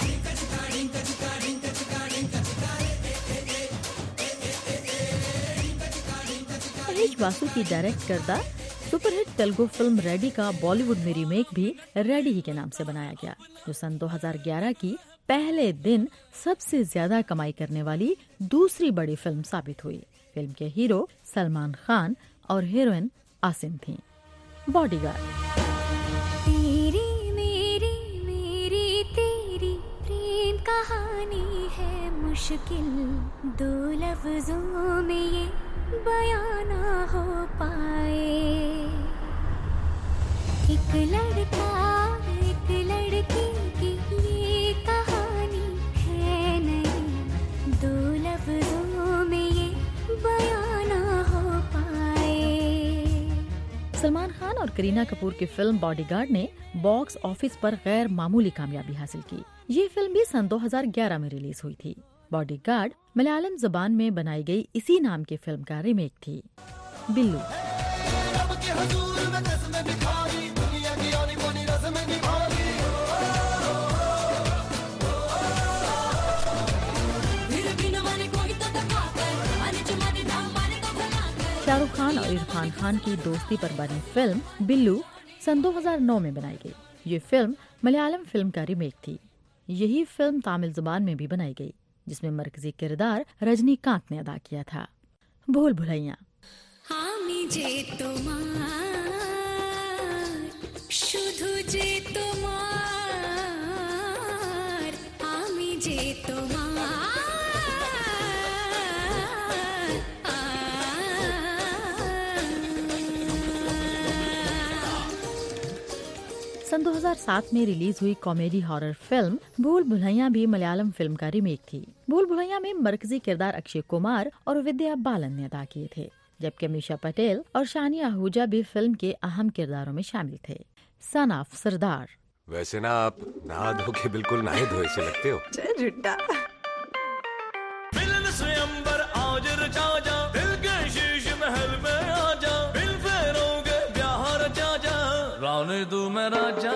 महेश बासु की डायरेक्ट करदा सुपरहिट तेलुगु फिल्म रेडी का बॉलीवुड में रीमेक भी रेडी ही के नाम से बनाया गया, जो सन 2011 की पहले दिन सबसे ज्यादा कमाई करने वाली दूसरी बड़ी फिल्म साबित हुई। फिल्म के हीरो सलमान खान और हीरोइन आसिन थीं। बॉडीगार्ड। तेरी मेरी मेरी तेरी प्रेम कहानी है मुश्किल, दो लफ्जों में ये बयां ना हो पाए। एक लड़का एक लड़की की ये कहानी है नहीं, दो लफ्जों में ये बयां ना हो पाए। सलमान खान और करीना कपूर की फिल्म बॉडीगार्ड ने बॉक्स ऑफिस पर गैर मामूली कामयाबी हासिल की। ये फिल्म भी सन 2011 में रिलीज हुई थी। बॉडीगार्ड मलयालम जुबान में बनाई गई इसी नाम की फिल्म का रीमेक थी। बिल्लू। शाहरुख खान और इरफान खान की दोस्ती पर बनी फिल्म बिल्लू सन 2009 में बनाई गई। ये फिल्म मलयालम फिल्म का रीमेक थी। यही फिल्म तमिल जुबान में भी बनाई गई, जिसमें मरकजी किरदार रजनीकांत ने अदा किया था। भूल भुलैया। सन 2007 में रिलीज हुई कॉमेडी हॉरर फिल्म भूल भुलैया भी मलयालम फिल्म का रीमेक थी। भूल भुलैया में मरकजी किरदार अक्षय कुमार और विद्या बालन ने अदा किए थे, जबकि अमीषा पटेल और शानिया आहूजा भी फिल्म के अहम किरदारों में शामिल थे। Son of Sardaar. वैसे ना आप नहा धो के बिल्कुल नहाए धोए से लगते हो। झूठा। मिलन स्वयंवर आज रचा जा, दिल के शीश महल में आ जा, दिल फेरोगे ब्याह रचा जा, रानी तू मेरा जा,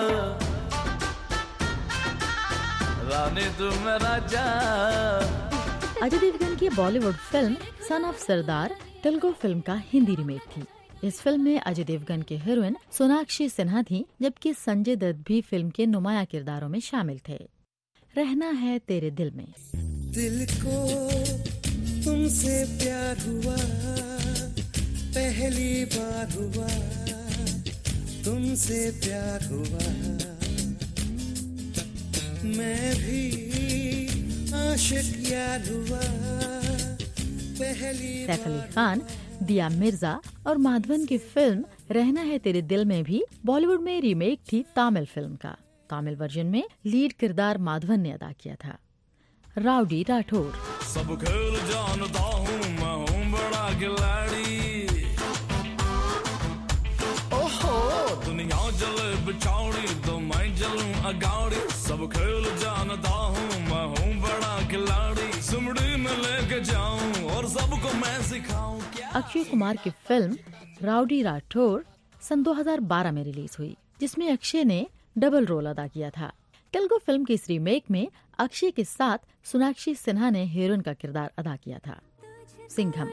रानी तू मेरा जा। अजय देवगन की Bollywood film son of Sardaar Telugu film का हिंदी रीमेक थी। इस फिल्म में अजय देवगन के हीरोइन सोनाक्षी सिन्हा थी, जबकि संजय दत्त भी फिल्म के नुमाया किरदारों में शामिल थे। रहना है तेरे दिल में। दिल को तुमसे प्यार हुआ, पहली बार हुआ, तुमसे प्यार हुआ, मैं भी आशिक यार हुआ, पहली। सैफ अली खान, दिया मिर्जा और माधवन की फिल्म रहना है तेरे दिल में भी बॉलीवुड में रीमेक थी तमिल फिल्म का। तमिल वर्जन में लीड किरदार माधवन ने अदा किया था। राउडी राठौर। सब खेल जानता हूँ, मैं हूँ बड़ा खिलाड़ी, ओहो दुनिया जले बिछौड़ी तो मैं जलूं अगाड़ी, सब खेल जानता हूँ, मैं हूँ बड़ा खिलाड़ी, सुमड़ी में लेके जाऊं और सबको मैं सिखाऊं। अक्षय कुमार की फिल्म राउडी राठौर सन 2012 में रिलीज हुई, जिसमें अक्षय ने डबल रोल अदा किया था। تیلگو فلم کی اس ریمیک میں اکشے کے ساتھ سوناکشی سنہا نے ہیروئن کا کردار ادا کیا تھا. سنگھم.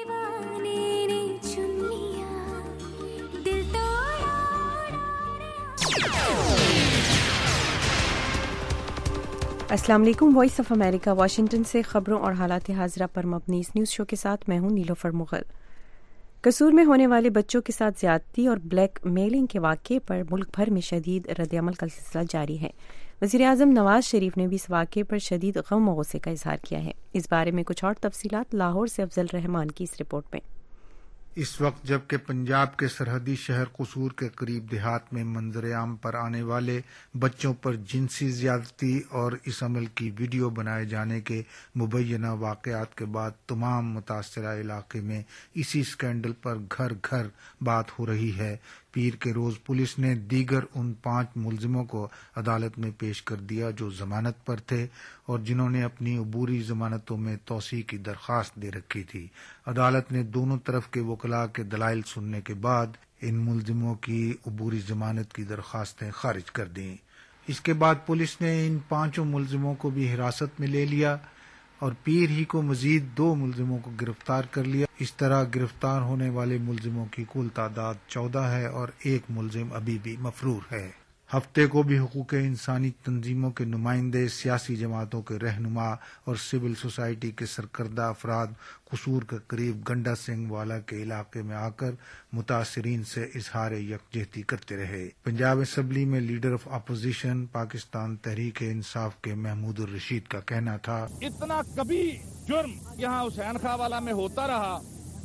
السلام علیکم. وائس آف امریکہ واشنگٹن سے خبروں اور حالات حاضرہ پر مبنی اس نیوز شو کے ساتھ میں ہوں نیلوفر مغل. قصور میں ہونے والے بچوں کے ساتھ زیادتی اور بلیک میلنگ کے واقعے پر ملک بھر میں شدید رد عمل کا سلسلہ جاری ہے. وزیر اعظم نواز شریف نے بھی اس واقعے پر شدید غم و غصے کا اظہار کیا ہے. اس بارے میں کچھ اور تفصیلات لاہور سے افضل رحمان کی اس رپورٹ میں. اس وقت جبکہ پنجاب کے سرحدی شہر قصور کے قریب دیہات میں منظر عام پر آنے والے بچوں پر جنسی زیادتی اور اس عمل کی ویڈیو بنائے جانے کے مبینہ واقعات کے بعد تمام متاثرہ علاقے میں اسی سکینڈل پر گھر گھر بات ہو رہی ہے. پیر کے روز پولیس نے دیگر ان 5 ملزموں کو عدالت میں پیش کر دیا جو ضمانت پر تھے اور جنہوں نے اپنی عبوری ضمانتوں میں توسیع کی درخواست دے رکھی تھی. عدالت نے دونوں طرف کے وکلاء کے دلائل سننے کے بعد ان ملزموں کی عبوری ضمانت کی درخواستیں خارج کر دیں. اس کے بعد پولیس نے ان 5 ملزموں کو بھی حراست میں لے لیا اور پیر ہی کو مزید 2 ملزموں کو گرفتار کر لیا. اس طرح گرفتار ہونے والے ملزموں کی کل تعداد 14 ہے اور 1 ملزم ابھی بھی مفرور ہے. ہفتے کو بھی حقوق انسانی تنظیموں کے نمائندے، سیاسی جماعتوں کے رہنما اور سول سوسائٹی کے سرکردہ افراد قصور کے قریب گنڈا سنگھ والا کے علاقے میں آ کر متاثرین سے اظہار یکجہتی کرتے رہے. پنجاب اسمبلی میں leader of opposition Pakistan Tehreek Insaf کے محمود الرشید کا کہنا تھا، اتنا کبھی جرم یہاں حسین خاں والا میں ہوتا رہا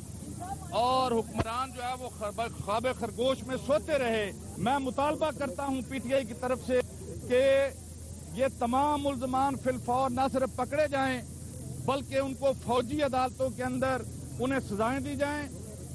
اور حکمران جو ہے وہ خواب خرگوش میں سوتے رہے. میں مطالبہ کرتا ہوں پی ٹی آئی کی طرف سے کہ یہ تمام ملزمان فی الفور نہ صرف پکڑے جائیں بلکہ ان کو فوجی عدالتوں کے اندر انہیں سزائیں دی جائیں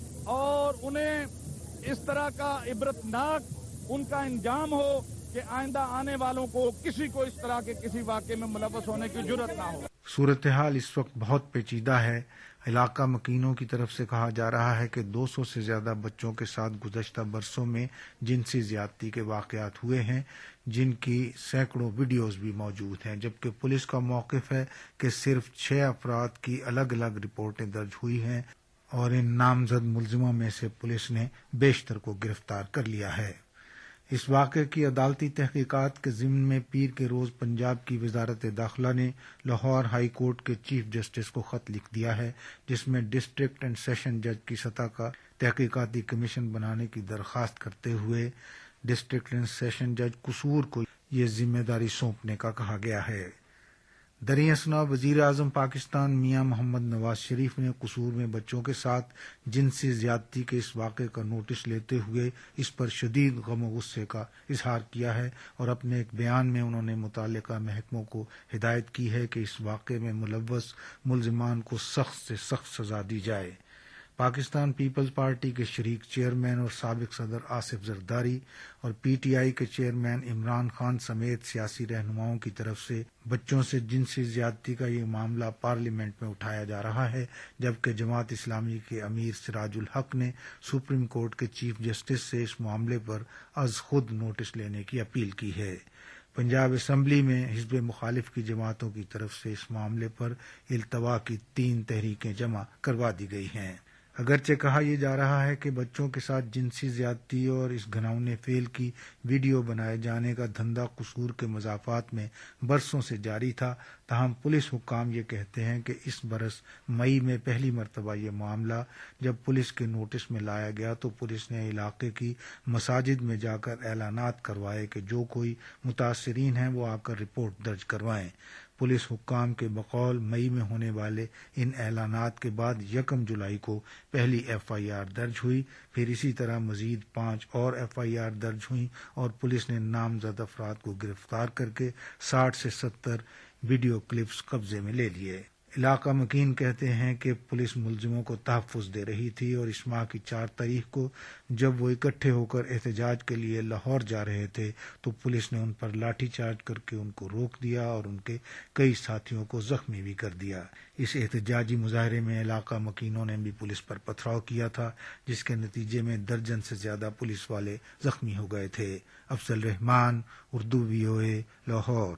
اور انہیں اس طرح کا عبرتناک ان کا انجام ہو کہ آئندہ آنے والوں کو کسی کو اس طرح کے کسی واقعے میں ملوث ہونے کی جرات نہ ہو. صورتحال اس وقت بہت پیچیدہ ہے. علاقہ مکینوں کی طرف سے کہا جا رہا ہے کہ 200 سے زیادہ بچوں کے ساتھ گزشتہ برسوں میں جنسی زیادتی کے واقعات ہوئے ہیں جن کی سینکڑوں ویڈیوز بھی موجود ہیں، جبکہ پولیس کا موقف ہے کہ صرف 6 افراد کی الگ الگ رپورٹیں درج ہوئی ہیں اور ان نامزد ملزموں میں سے پولیس نے بیشتر کو گرفتار کر لیا ہے. اس واقعے کی عدالتی تحقیقات کے ضمن میں پیر کے روز پنجاب کی وزارت داخلہ نے لاہور ہائی کورٹ کے چیف جسٹس کو خط لکھ دیا ہے جس میں ڈسٹرکٹ اینڈ سیشن جج کی سطح کا تحقیقاتی کمیشن بنانے کی درخواست کرتے ہوئے ڈسٹرکٹ اینڈ سیشن جج قصور کو یہ ذمہ داری سونپنے کا کہا گیا ہے. دریں اثنا وزیر اعظم پاکستان میاں محمد نواز شریف نے قصور میں بچوں کے ساتھ جنسی زیادتی کے اس واقعے کا نوٹس لیتے ہوئے اس پر شدید غم و غصے کا اظہار کیا ہے اور اپنے ایک بیان میں انہوں نے متعلقہ محکموں کو ہدایت کی ہے کہ اس واقعے میں ملوث ملزمان کو سخت سے سخت سزا دی جائے. پاکستان پیپلز پارٹی کے شریک چیئرمین اور سابق صدر آصف زرداری اور پی ٹی آئی کے چیئرمین عمران خان سمیت سیاسی رہنماؤں کی طرف سے بچوں سے جنسی زیادتی کا یہ معاملہ پارلیمنٹ میں اٹھایا جا رہا ہے، جبکہ جماعت اسلامی کے امیر سراج الحق نے سپریم کورٹ کے چیف جسٹس سے اس معاملے پر از خود نوٹس لینے کی اپیل کی ہے. پنجاب اسمبلی میں حزب مخالف کی جماعتوں کی طرف سے اس معاملے پر التوا کی 3 تحریکیں جمع کروا دی گئی ہیں. اگرچہ کہا یہ جا رہا ہے کہ بچوں کے ساتھ جنسی زیادتی اور اس گھناؤنے فعل کی ویڈیو بنائے جانے کا دھندا قصور کے مضافات میں برسوں سے جاری تھا، تاہم پولیس حکام یہ کہتے ہیں کہ اس برس مئی میں پہلی مرتبہ یہ معاملہ جب پولیس کے نوٹس میں لایا گیا تو پولیس نے علاقے کی مساجد میں جا کر اعلانات کروائے کہ جو کوئی متاثرین ہیں وہ آ کر رپورٹ درج کروائیں. پولیس حکام کے بقول مئی میں ہونے والے ان اعلانات کے بعد 1 جولائی کو پہلی ایف آئی آر درج ہوئی، پھر اسی طرح مزید 5 اور ایف آئی آر درج ہوئیں اور پولیس نے نامزد افراد کو گرفتار کر کے 60 سے 70 ویڈیو کلپس قبضے میں لے لیے. علاقہ مکین کہتے ہیں کہ پولیس ملزموں کو تحفظ دے رہی تھی اور اس ماہ کی 4 تاریخ کو جب وہ اکٹھے ہو کر احتجاج کے لیے لاہور جا رہے تھے تو پولیس نے ان پر لاٹھی چارج کر کے ان کو روک دیا اور ان کے کئی ساتھیوں کو زخمی بھی کر دیا۔ اس احتجاجی مظاہرے میں علاقہ مکینوں نے بھی پولیس پر پتھراؤ کیا تھا، جس کے نتیجے میں درجن سے زیادہ پولیس والے زخمی ہو گئے تھے۔ افضل رحمان، اردو VOA، لاہور۔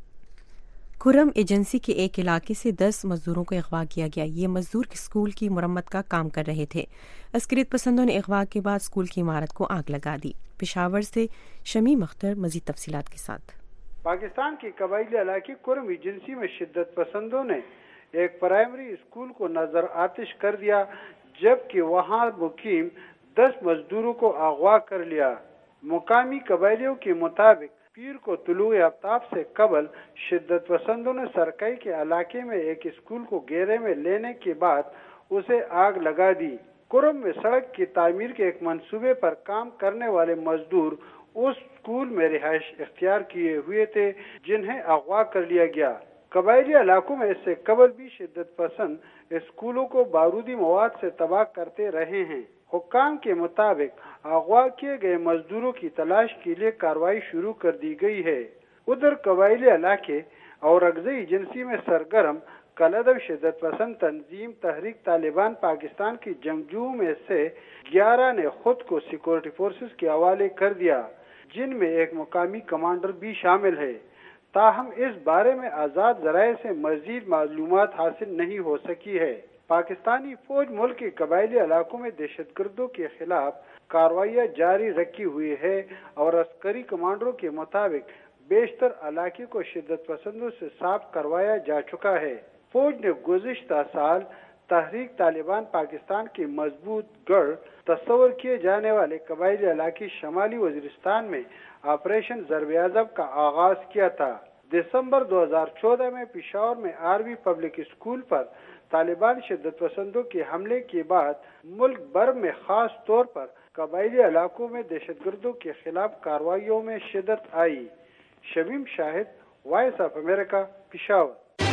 خرم ایجنسی کے ایک علاقے سے 10 مزدوروں کو اغوا کیا گیا۔ یہ مزدور اسکول کی مرمت کا کام کر رہے تھے۔ عسکریت پسندوں نے اغوا کے بعد اسکول کی عمارت کو آگ لگا دی۔ پشاور سے شمیم اختر مزید تفصیلات کے ساتھ۔ پاکستان کے قبائلی علاقے خرم ایجنسی میں شدت پسندوں نے ایک پرائمری اسکول کو نظر آتش کر دیا، جبکہ وہاں مقیم 10 مزدوروں کو اغوا کر لیا۔ مقامی قبائلیوں کے مطابق پیر کو طلوع آفتاب سے قبل شدت پسندوں نے سرکائی کے علاقے میں ایک اسکول کو گھیرے میں لینے کے بعد اسے آگ لگا دی۔ خرم میں سڑک کی تعمیر کے ایک منصوبے پر کام کرنے والے مزدور اس اسکول میں رہائش اختیار کیے ہوئے تھے جنہیں اغوا کر لیا گیا۔ قبائلی علاقوں میں اس سے قبل بھی شدت پسند اسکولوں کو بارودی مواد سے تباہ کرتے رہے ہیں۔ حکام کے مطابق اغوا کیے گئے مزدوروں کی تلاش کے لیے کارروائی شروع کر دی گئی ہے۔ ادھر قبائلی علاقے اور اورکزئی ایجنسی میں سرگرم کالعدم شدت پسند تنظیم تحریک طالبان پاکستان کی جنگجوؤں میں سے 11 نے خود کو سیکورٹی فورسز کے حوالے کر دیا، جن میں ایک مقامی کمانڈر بھی شامل ہے۔ تاہم اس بارے میں آزاد ذرائع سے مزید معلومات حاصل نہیں ہو سکی ہے۔ پاکستانی فوج ملک کے قبائلی علاقوں میں دہشت گردوں کے خلاف کارروائیاں جاری رکھی ہوئی ہے اور عسکری کمانڈروں کے مطابق بیشتر علاقے کو شدت پسندوں سے صاف کروایا جا چکا ہے۔ فوج نے گزشتہ سال تحریک طالبان پاکستان کے مضبوط گڑھ تصور کیے جانے والے قبائلی علاقے شمالی وزیرستان میں آپریشن ضرب اعظم کا آغاز کیا تھا۔ دسمبر 2014 میں پشاور میں آروی پبلک اسکول پر طالبان شدت پسندوں کے حملے کے بعد ملک بھر میں خاص طور پر قبائلی علاقوں میں دہشت گردوں کے خلاف کارروائیوں میں شدت آئی۔ Shamim Shahid, voice of America, Peshawar.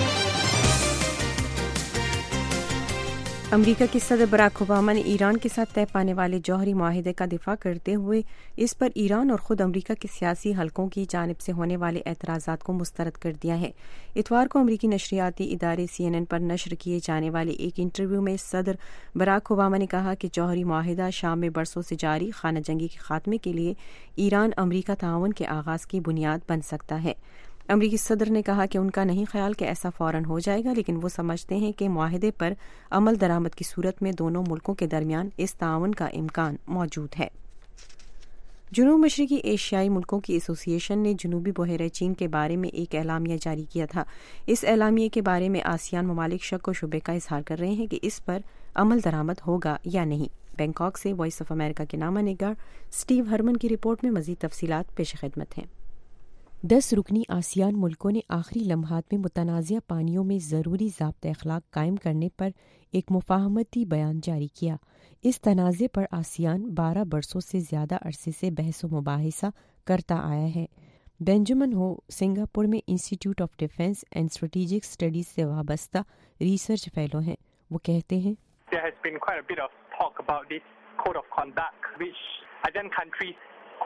امریکہ کے صدر براک اوباما نے ایران کے ساتھ طے پانے والے جوہری معاہدے کا دفاع کرتے ہوئے اس پر ایران اور خود امریکہ کے سیاسی حلقوں کی جانب سے ہونے والے اعتراضات کو مسترد کر دیا ہے۔ اتوار کو امریکی نشریاتی ادارے CNN پر نشر کیے جانے والے ایک انٹرویو میں صدر براک اوباما نے کہا کہ جوہری معاہدہ شام میں برسوں سے جاری خانہ جنگی کے خاتمے کے لیے ایران امریکہ تعاون کے آغاز کی بنیاد بن سکتا ہے۔ امریکی صدر نے کہا کہ ان کا نہیں خیال کہ ایسا فوراً ہو جائے گا، لیکن وہ سمجھتے ہیں کہ معاہدے پر عمل درآمد کی صورت میں دونوں ملکوں کے درمیان اس تعاون کا امکان موجود ہے۔ جنوب مشرقی ایشیائی ملکوں کی ایسوسی ایشن نے جنوبی بحیرہ چین کے بارے میں ایک اعلامیہ جاری کیا تھا۔ اس اعلامیے کے بارے میں آسیان ممالک شک و شبے کا اظہار کر رہے ہیں کہ اس پر عمل درآمد ہوگا یا نہیں۔ بینکاک سے وائس آف امریکہ کے نامہ نگار اسٹیو ہرمن کی رپورٹ میں مزید تفصیلات پیش خدمت ہیں۔ 10 رکنی آسیان ملکوں نے آخری لمحات میں متنازع پانیوں میں ضروری ضابط اخلاق قائم کرنے پر ایک مفاہمتی بیان جاری کیا۔ اس تنازع پر آسیان 12 برسوں سے زیادہ عرصے سے بحث و مباحثہ کرتا آیا ہے۔ بینجمن ہو سنگاپور میں institute of defence and strategic studies سے وابستہ ریسرچ فیلو ہیں۔ وہ کہتے ہیں There has been quite a bit of talk about this code of conduct which ASEAN countries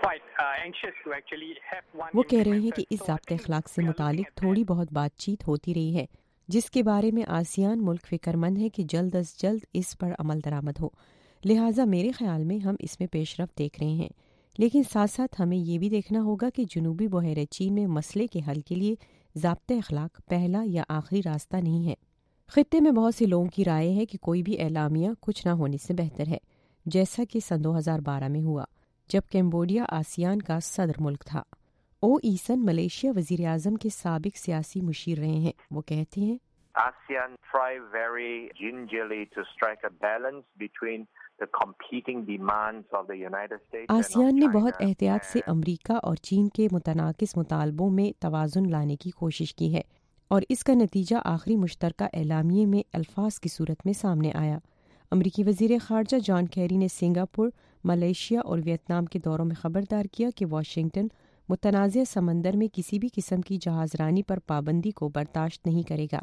وہ کہہ رہے ہیں کہ اس ضابط اخلاق سے متعلق تھوڑی بہت بات چیت ہوتی رہی ہے، جس کے بارے میں آسیان ملک فکر مند ہے کہ جلد از جلد اس پر عمل درآمد ہو۔ لہٰذا میرے خیال میں ہم اس میں پیش رفت دیکھ رہے ہیں، لیکن ساتھ ساتھ ہمیں یہ بھی دیکھنا ہوگا کہ جنوبی بحیرہ چین میں مسئلے کے حل کے لیے ضابط اخلاق پہلا یا آخری راستہ نہیں ہے۔ خطے میں بہت سے لوگوں کی رائے ہے کہ کوئی بھی اعلامیہ کچھ نہ ہونے سے بہتر ہے، جیسا کہ سن 2012 میں ہوا جب کمبوڈیا آسیان کا صدر ملک تھا۔ او ایسن ملیشیا وزیر اعظم کے سابق سیاسی مشیر رہے ہیں۔ وہ کہتے ہیں ASEAN try very gingerly to strike a balance between the competing demands of the United States ASEAN نے بہت احتیاط سے امریکہ اور چین کے متناقض مطالبوں میں توازن لانے کی کوشش کی ہے، اور اس کا نتیجہ آخری مشترکہ اعلامیے میں الفاظ کی صورت میں سامنے آیا۔ امریکی وزیر خارجہ جان کیری نے سنگاپور، ملائیشیا اور ویتنام کے دوروں میں خبردار کیا کہ واشنگٹن متنازع سمندر میں کسی بھی قسم کی جہاز رانی پر پابندی کو برداشت نہیں کرے گا۔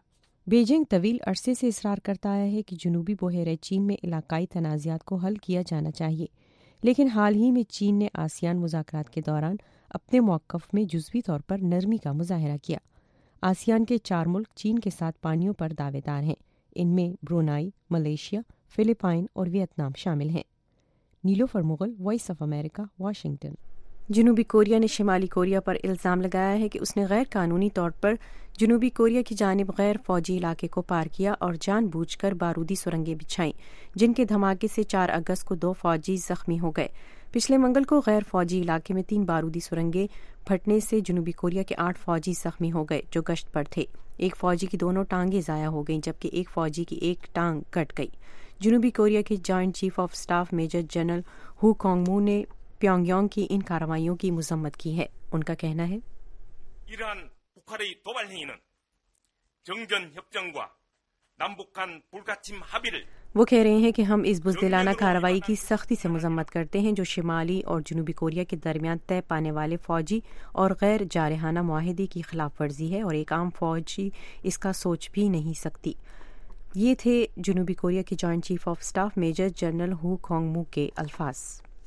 बीजिंग तवील अरसे से इसरार करता आया है कि जनूबी बहरे चीन में इलाकाई तनाज़ात को हल किया जाना चाहिए, लेकिन हाल ही में चीन ने आसियान मुज़ाकरात के दौरान अपने मौक़िफ़ में जुज़वी तौर पर नरमी का मुज़ाहरा किया। आसियान के 4 मुल्क चीन के साथ पानियों पर दावेदार हैं। इनमें ब्रुनाई, मलेशिया, फिलिपाइन और वियतनाम शामिल हैं। Nilofar Mughal, voice of America, Washington. जनूबी कोरिया ने शिमाली कोरिया पर इल्ज़ाम लगाया है कि उसने गैर कानूनी तौर पर जनूबी कोरिया की जानिब गैर फौजी इलाके को पार किया और जानबूझकर बारूदी सुरंगें बिछाईं, जिनके धमाके से 4 अगस्त को 2 फौजी जख्मी हो गए। पिछले मंगल को गैर फौजी इलाके में 3 बारूदी सुरंगें फटने से जनूबी कोरिया के 8 फौजी जख्मी हो गए जो गश्त पर थे। एक फौजी की दोनों टांगें ज़ाया हो गईं, जबकि एक फौजी की एक टांग कट गई। जनूबी कोरिया के joint chief of staff major general Hu Kongmu ने प्योंगयांग की इन कार्रवाइयों की मजम्मत की है। उनका कहना है, 이러한 북한의 도발 행위는 정전 협정과 남북한 불가침 합의를 वो कह रहे हैं कि हम इस बुज़दिलाना कार्रवाई की सख्ती से मजम्मत करते हैं जो शिमाली और जनूबी कोरिया के दरमियान तय पाने वाले फौजी और गैर जारहाना मुआहदे की खिलाफ वर्जी है और एक आम फौजी इसका सोच भी नहीं सकती। ये थे जनूबी कोरिया के joint chief of staff major general Hu Kongmu के अल्फाज।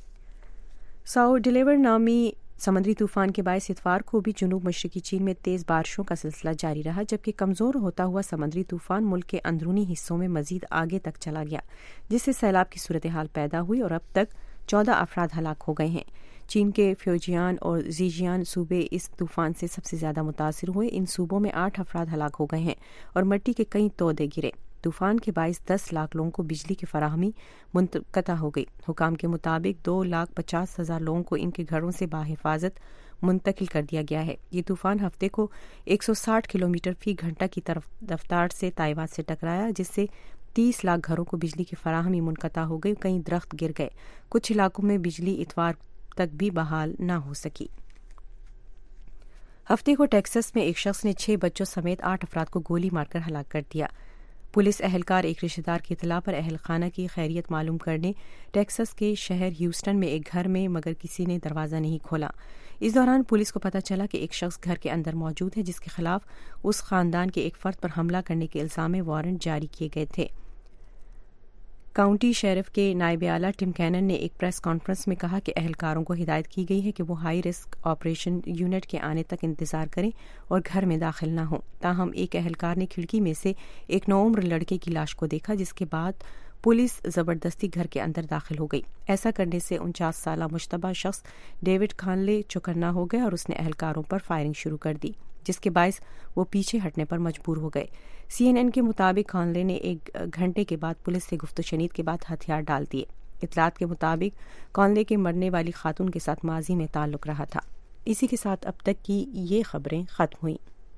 साओ डिलीवर नामी समुद्री तूफान के बायस इतवार को भी जनूब मशरकी चीन में तेज़ बारिशों का सिलसिला जारी रहा, जबकि कमज़ोर होता हुआ समुद्री तूफान मुल्क के अंदरूनी हिस्सों में मजीद आगे तक चला गया, जिससे सैलाब की सूरत हाल पैदा हुई और अब तक 14 अफराद हलाक हो गए हैं। चीन के फ्यूजियान और जीजियान सूबे इस तूफान से सबसे ज़्यादा मुतासिर हुए। इन सूबों में 8 अफराद हलाक हो गए हैं और मिट्टी के कई तोदे गिरे। तूफान के बायस 10 लाख लोगों को बिजली की फराहमी मुनक़ता हो गई। हुकाम के मुताबिक 2,50,000 लोगों को इनके घरों से बाहिफाजत मुंतकिल कर दिया गया है। ये तूफान हफ्ते को 160 किलोमीटर फी घंटा की तरफ रफ्तार से ताइवान से टकराया, जिससे 30 लाख घरों को बिजली की फराहमी मुनक़ता हो गई। कई दरख्त गिर गए। कुछ इलाकों में बिजली इतवार तक भी बहाल न हो सकी। हफ्ते को टेक्सास में एक शख्स ने 6 बच्चों समेत 8 अफराद को गोली मारकर हलाक कर दिया। पुलिस एहलकार एक रिश्तेदार की इतला पर अहल खाना की खैरियत मालूम करने टेक्सास के शहर ह्यूस्टन में एक घर में, मगर किसी ने दरवाज़ा नहीं खोला। इस दौरान पुलिस को पता चला कि एक शख्स घर के अंदर मौजूद है, जिसके खिलाफ उस खानदान के एक फर्द पर हमला करने के इल्जाम में वारंट जारी किए गए थे। काउंटी शेरिफ के नायब आला टिम कैनन ने एक प्रेस कॉन्फ्रेंस में कहा कि एहलकारों को हिदायत की गई है कि वो हाई रिस्क ऑपरेशन यूनिट के आने तक इंतजार करें और घर में दाखिल न हों। ताहम एक एहलकार ने खिड़की में से एक नौउम्र लड़के की लाश को देखा, जिसके बाद पुलिस जबरदस्ती घर के अंदर दाखिल हो गई। ऐसा करने से 49 साला मुश्तबा शख्स डेविड खानले चौकन्ना हो गया और उसने एहलकारों पर फायरिंग शुरू कर दी, जिसके बायस वो पीछे हटने पर मजबूर हो गए। CNN के मुताबिक खानले ने 1 घंटे के बाद पुलिस से गुफ्तशनीद के बाद हथियार डाल दिए। इतलात के मुताबिक खानले के मरने वाली खातून के साथ माजी में ताल्लुक रहा था। इसी के साथ अब तक की ये खबरें ख़त्म हुई।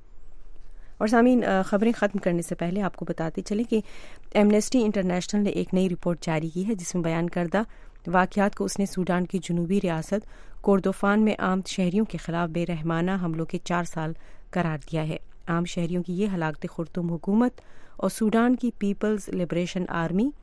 और सामीन, खबरें ख़त्म करने से पहले आपको बताते चलें कि एमनेस्टी इंटरनेशनल ने एक नई रिपोर्ट जारी की है, जिसमें बयान करदा वाक़यात को उसने सूडान की जनूबी रियासत कोर्दोफान में आम शहरियों के खिलाफ बेरहमाना हमलों के 4 साल करार दिया है। आम शहरियों की ये हलाकतें खुर्तुम हुकूमत और सूडान की पीपल्स लिबरेशन आर्मी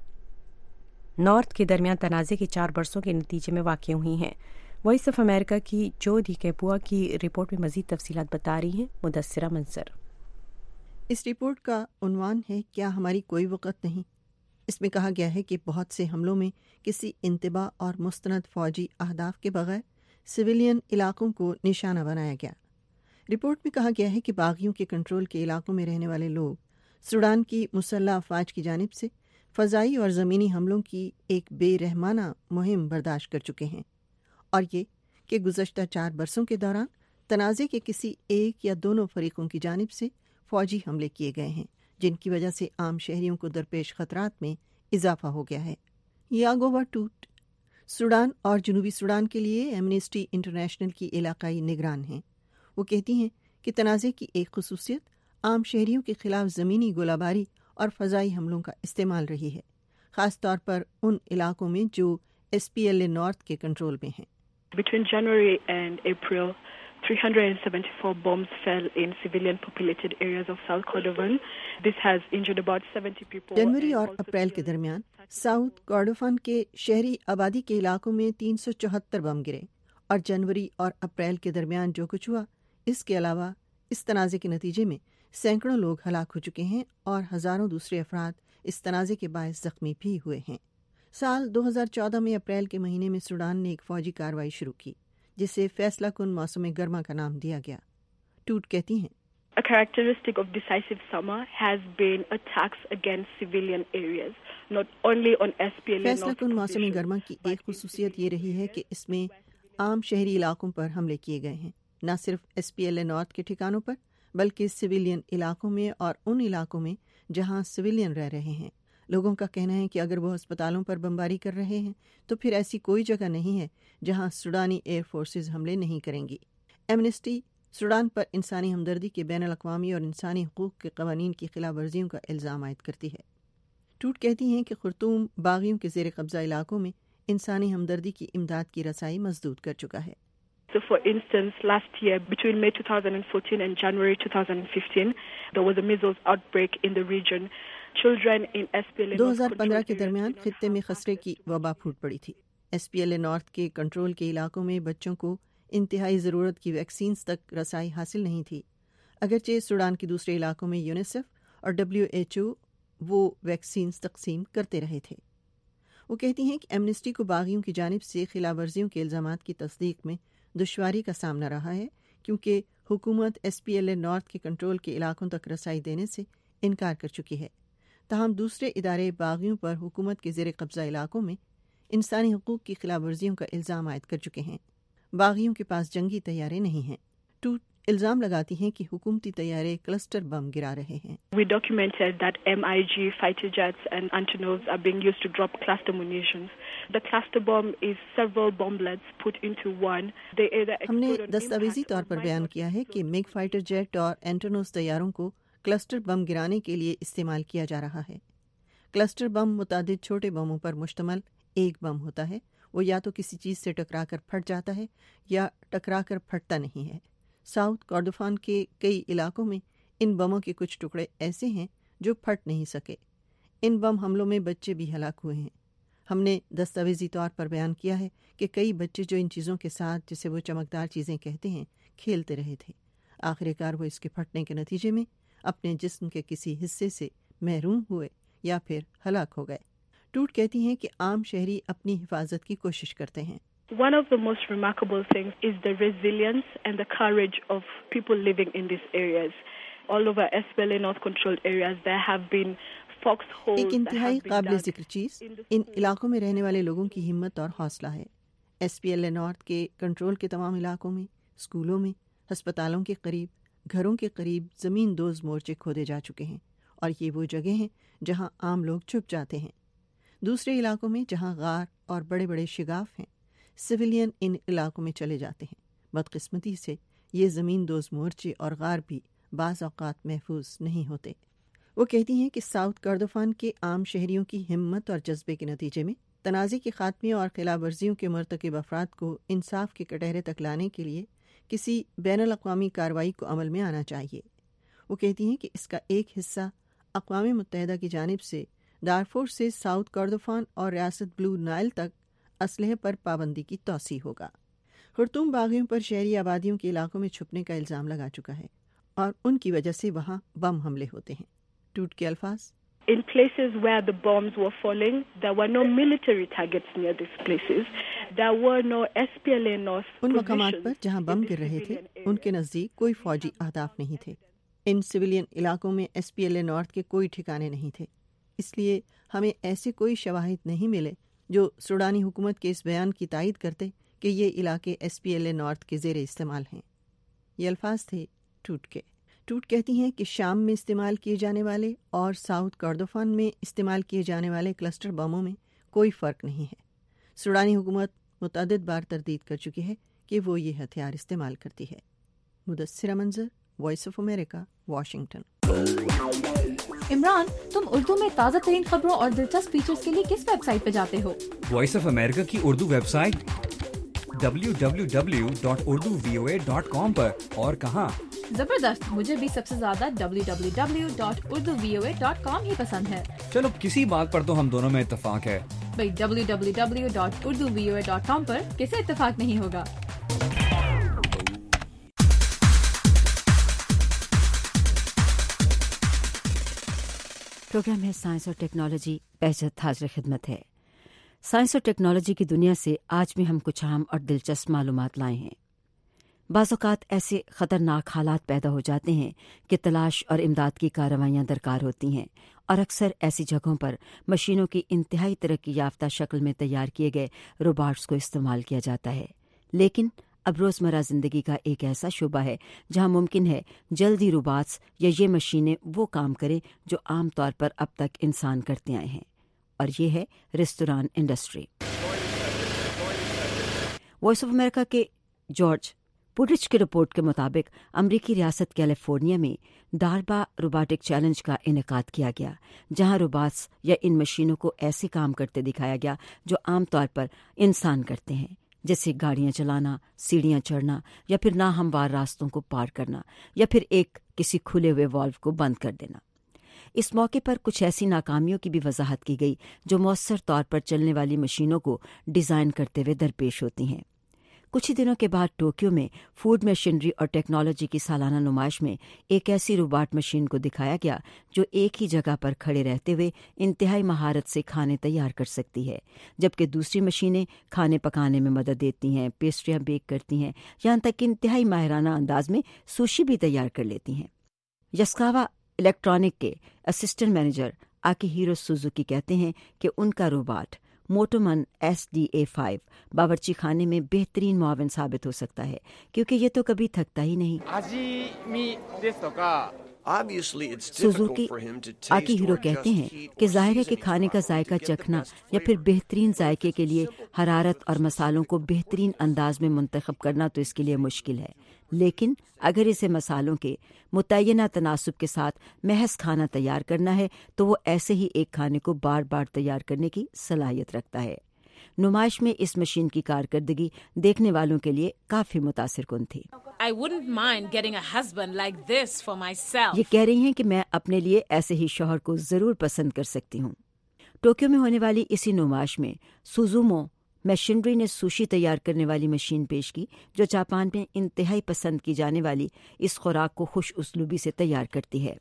नॉर्थ के दरमियान तनाज़े के 4 बरसों के नतीजे में वाक़ हुई हैं। वॉइस ऑफ अमेरिका की जो दी कैपुआ की रिपोर्ट में मज़ीद तफसीलात बता रही हैं मुदस्सिरा मंसर। इस रिपोर्ट का उन्वान है, क्या हमारी कोई वक़्त नहीं। इसमें कहा गया है कि बहुत से हमलों में किसी इंतबा और मुस्तनद फ़ौजी अहदाफ के बगैर सिविलियन इलाकों को निशाना बनाया गया। रिपोर्ट में कहा गया है कि बागियों के कंट्रोल के इलाकों में रहने वाले लोग सूडान की मुसल्लह अफवाज की जानिब से फ़ज़ाई और ज़मीनी हमलों की एक बेरहमाना मुहिम बर्दाश्त कर चुके हैं, और ये कि गुज़श्ता 4 बरसों के दौरान तनाज़े के किसी एक या दोनों फरीकों की जानिब से फ़ौजी हमले किए गए हैं, जिनकी वजह से आम शहरियों को दरपेश खतरात में इजाफा हो गया है। यागोवा टूट सूडान और जनूबी सूडान के लिए एमनेस्टी इंटरनेशनल की इलाकाई निगरान हैं। वो कहती हैं कि तनाज़े की एक खुसूसियत आम शहरियों के खिलाफ ज़मीनी गोलाबारी और फ़ज़ाई हमलों का इस्तेमाल रही है, ख़ास तौर पर उन इलाकों में जो SPLA नॉर्थ के कंट्रोल में हैं। Between January and April, 374 bombs fell in civilian populated areas of South Kordofan. This has injured about 70 people. जनवरी और अप्रैल के दरमियान साउथ कोर्डोफान के शहरी आबादी के इलाकों में 374 बम गिरे, और जनवरी और अप्रैल के दरमियान जो कुछ हुआ, इसके अलावा इस तनाज़े के नतीजे में सैकड़ों लोग हलाक हो चुके हैं और हजारों दूसरे अफराद इस तनाज़े के बायस जख्मी भी हुए हैं। साल 2014 में अप्रैल के महीने में सूडान ने एक फौजी कार्रवाई शुरू की जिसे फैसला कुन मौसम गर्मा का नाम दिया गया। टूट कहती हैं, A characteristic of decisive summer has been attacks against civilian areas, not only on SPLA फैसला कुन मौसम गर्मा की एक खुसूसियत ये रही है कि इसमें आम शहरी इलाकों पर हमले किए गए हैं, न सिर्फ SPLA नॉर्थ के ठिकानों पर बल्कि सिविलियन इलाकों में और उन इलाकों में जहां सिविलियन रह रहे हैं। लोगों का कहना है कि अगर वो अस्पतालों पर बमबारी कर रहे हैं तो फिर ऐसी कोई जगह नहीं है जहां सूडानी एयर फोर्सेज हमले नहीं करेंगी। एमनेस्टी सूडान पर इंसानी हमदर्दी के बैनुल अक़वामी और इंसानी हुकूक के क़वानीन की खिलाफ वर्जियों का इल्ज़ाम आयद करती है। टूट कहती हैं कि खुर्तूम बागियों के ज़ेर कब्ज़ा इलाकों में इंसानी हमदर्दी की इमदाद की रसाई मजदूद कर चुका है। So, for instance, last year, between May 2014 and January 2015, there was a measles outbreak in the region. Children in SPLA 2015 के दरमियान खित्ते में खसरे की वबा फूट पड़ी थी। SPLA नॉर्थ के कंट्रोल के इलाकों में बच्चों को इंतहाई ज़रूरत की वैक्सीन्स तक रसाई हासिल नहीं थी, अगरचे सूडान के दूसरे इलाकों में यूनिसेफ और WHO वो वैक्सीन्स तकसीम करते रहे थे। वो कहती हैं कि एमनेस्टी को बागियों की जानिब से खिलाफ वर्जियों के इल्ज़ामात की तस्दीक में दुश्वारी का सामना रहा है क्योंकि हुकूमत SPLA नॉर्थ के कंट्रोल के इलाकों तक रसाई देने से इनकार कर चुकी है। ताहम दूसरे इदारे बागियों पर हुकूमत के ज़ेर कब्ज़ा इलाकों में इंसानी हुकूक की खिलाफ वर्जियों का इल्ज़ाम आयद कर चुके हैं। बागियों के पास जंगी तैयारे नहीं हैं। टूट इल्ज़ाम लगाती हैं कि हुकूमती तैयारे क्लस्टर बम गिरा रहे हैं। We documented that MiG fighter jets and Antonovs are being used to drop cluster munitions. The cluster bomb is several bomblets put into one. They either हमने दस्तावेजी तौर पर बयान किया है कि मिग फाइटर जेट और एंटोनोव तैयारों को क्लस्टर बम गिराने के लिए इस्तेमाल किया जा रहा है। क्लस्टर बम मुतादिद छोटे बमों पर मुश्तमल एक बम होता है। वो या तो किसी चीज़ से टकराकर फट जाता है या टकराकर फटता नहीं है। साउथ कोर्डोफान के कई इलाकों में इन बमों के कुछ टुकड़े ऐसे हैं जो फट नहीं सके। इन बम हमलों में बच्चे भी हलाक हुए हैं। हमने दस्तावेजी तौर पर बयान किया है कि कई बच्चे जो इन चीज़ों के साथ, जिसे वो चमकदार चीज़ें कहते हैं, खेलते रहे थे। आखिरकार वो इसके फटने के नतीजे में अपने जिस्म के किसी हिस्से से महरूम हुए या फिर हलाक हो गए। टूट कहती हैं कि आम शहरी अपनी हिफाजत की कोशिश करते हैं। One of the most remarkable things is the resilience and the courage of people living in these areas. All over SPLA North controlled areas there have been foxholes. एक इंतहाई काबिल जिक्र चीज़ इन इलाकों में रहने वाले लोगों की हिम्मत और हौसला है। SPLA नॉर्थ के कंट्रोल के तमाम इलाकों में, स्कूलों में, अस्पतालों के करीब, घरों के करीब ज़मीन दोज़ मोर्चे खोदे जा चुके हैं और ये वो जगह हैं जहां आम लोग छुप जाते हैं। दूसरे इलाकों में जहां गार और बड़े बड़े शिगाफ हैं, सिविलियन इन इलाकों में चले जाते हैं। बदकिस्मती से ये ज़मीन दोज़ मोर्चे और गार भी बाज़ औक़ात महफूज नहीं होते। वो कहती हैं कि साउथ कोर्डोफान के आम शहरियों की हिम्मत और जज्बे के नतीजे में तनाज़े के खात्मे और खिलाफ वर्जियों के मरतकब अफराद को इंसाफ के कटहरे तक लाने के लिए किसी बैनुल अक़वामी कार्रवाई को अमल में आना चाहिए। वो कहती हैं कि इसका एक हिस्सा अक़वाम मुत्तहिदा की जानिब से दारफोर से साउथ कोर्डोफान और रियासत ब्लू नाइल तक असलहे पर पाबंदी की तौसी होगा। खुर्तूम बागियों पर शहरी आबादियों के इलाकों में छुपने का इल्ज़ाम लगा चुका है और उनकी वजह से वहाँ बम हमले होते हैं। टूट के अल्फाज, In places where the bombs were falling, there were no military targets near these places. There were no SPLA North. उन मकामात पर जहां बम गिर रहे थे, उनके नज़दीक कोई फौजी अहदाफ नहीं थे। इन सिविलियन इलाकों में SPLA नॉर्थ के कोई ठिकाने नहीं थे। इसलिए हमें ऐसे कोई शवाहिद नहीं मिले जो सूडानी हुकूमत के इस बयान की तायद करते कि ये इलाके SPLA नॉर्थ के ज़ेरे इस्तेमाल हैं। ये अल्फाज थे टूट के। टूट कहती हैं कि शाम में इस्तेमाल किए जाने वाले और साउथ कोर्डोफान में इस्तेमाल किए जाने वाले क्लस्टर बमों में कोई फ़र्क नहीं है। सूडानी हुकूमत मुतअद्दिद बार तरदीद कर चुकी है कि वो ये हथियार इस्तेमाल करती है। Mudassira Manzar, voice of America, Washington. Imran, तुम उर्दू में ताज़ा तरीन खबरों और दिलचस्प फीचर्स के लिए किस वेबसाइट पे जाते हो? वॉइस ऑफ अमेरिका की उर्दू वेबसाइट www.urduvoa.com पर। और कहाँ? जबरदस्त, मुझे भी सबसे ज्यादा www.urduvoa.com ही पसंद है। चलो किसी बात पर तो हम दोनों में इत्तेफाक है। भाई www.urduvoa.com पर किसे इत्तेफाक नहीं होगा। प्रोग्राम है साइंस और टेक्नोलॉजी। बेहजत हाजिर खिदमत है। साइंस और टेक्नोलॉजी की दुनिया से आज भी हम कुछ अहम और दिलचस्प मालूमात लाए हैं। बाज़ औक़ात ऐसे ख़तरनाक हालात पैदा हो जाते हैं कि तलाश और इमदाद की कार्रवाइयाँ दरकार होती हैं, और अक्सर ऐसी जगहों पर मशीनों की इंतहाई तरक्की याफ्ता शक्ल में तैयार किए गए रोबोट्स को इस्तेमाल किया जाता है। लेकिन अब रोज़मर्रा ज़िंदगी का एक ऐसा शोबा है जहां मुमकिन है जल्द ही रोबोट्स या ये मशीनें वो काम करें जो आम तौर पर अब तक इंसान करते आए हैं, और ये है restaurant industry. Voice of America के जॉर्ज पुरिच की रिपोर्ट के मुताबिक अमरीकी रियासत कैलिफोर्निया में डार्बा रोबोटिक चैलेंज का इनेकाद किया गया, जहां रोबोट्स या इन मशीनों को ऐसे काम करते दिखाया गया जो आमतौर पर इंसान करते हैं, जैसे गाड़ियां चलाना, सीढ़ियां चढ़ना, या फिर नाहमवार रास्तों को पार करना, या फिर किसी खुले हुए वाल्व को बंद कर देना। इस मौके पर कुछ ऐसी नाकामियों की भी वजाहत की गई जो मौसर तौर पर चलने वाली मशीनों को डिज़ाइन करते हुए दरपेश होती हैं। कुछ ही दिनों के बाद टोक्यो में फूड मशीनरी और टेक्नोलॉजी की सालाना नुमाइश में एक ऐसी रोबोट मशीन को दिखाया गया जो एक ही जगह पर खड़े रहते हुए इंतहाई महारत से खाने तैयार कर सकती है, जबकि दूसरी मशीनें खाने पकाने में मदद देती हैं, पेस्ट्रियां बेक करती हैं, यहाँ तक कि इंतहाई माहिराना अंदाज में सुशी भी तैयार कर लेती हैं। यस्कावा इलेक्ट्रॉनिक के असिस्टेंट मैनेजर आकिहिरो सुजुकी कहते हैं कि उनका रोबोट मोटोमन SDA5 बावर्ची खाने में बेहतरीन मुआविन साबित हो सकता है, क्योंकि ये तो कभी थकता ही नहीं। सुजुकी आकिहिरो कहते हैं कि जाहिर है कि खाने का जायका चखना या फिर बेहतरीन जायके के लिए हरारत और मसालों को बेहतरीन अंदाज में मुंतखब करना तो इसके लिए मुश्किल है, लेकिन अगर इसे मसालों के मुतय्यना तनासुब के साथ महज खाना तैयार करना है तो वो ऐसे ही एक खाने को बार बार तैयार करने की सलाहियत रखता है। नुमाइश में इस मशीन की कारकर्दगी देखने वालों के लिए काफी मुतासिरकुन थी। ये कह रही हैं कि मैं अपने लिए ऐसे ही शौहर को जरूर पसंद कर सकती हूँ। टोक्यो में होने वाली इसी नुमाइश में सुजुमो मशीनरी ने सुशी तैयार करने वाली मशीन पेश की, जो जापान में इंतहाई पसंद की जाने वाली इस खुराक को खुश उसलूबी से तैयार करती है।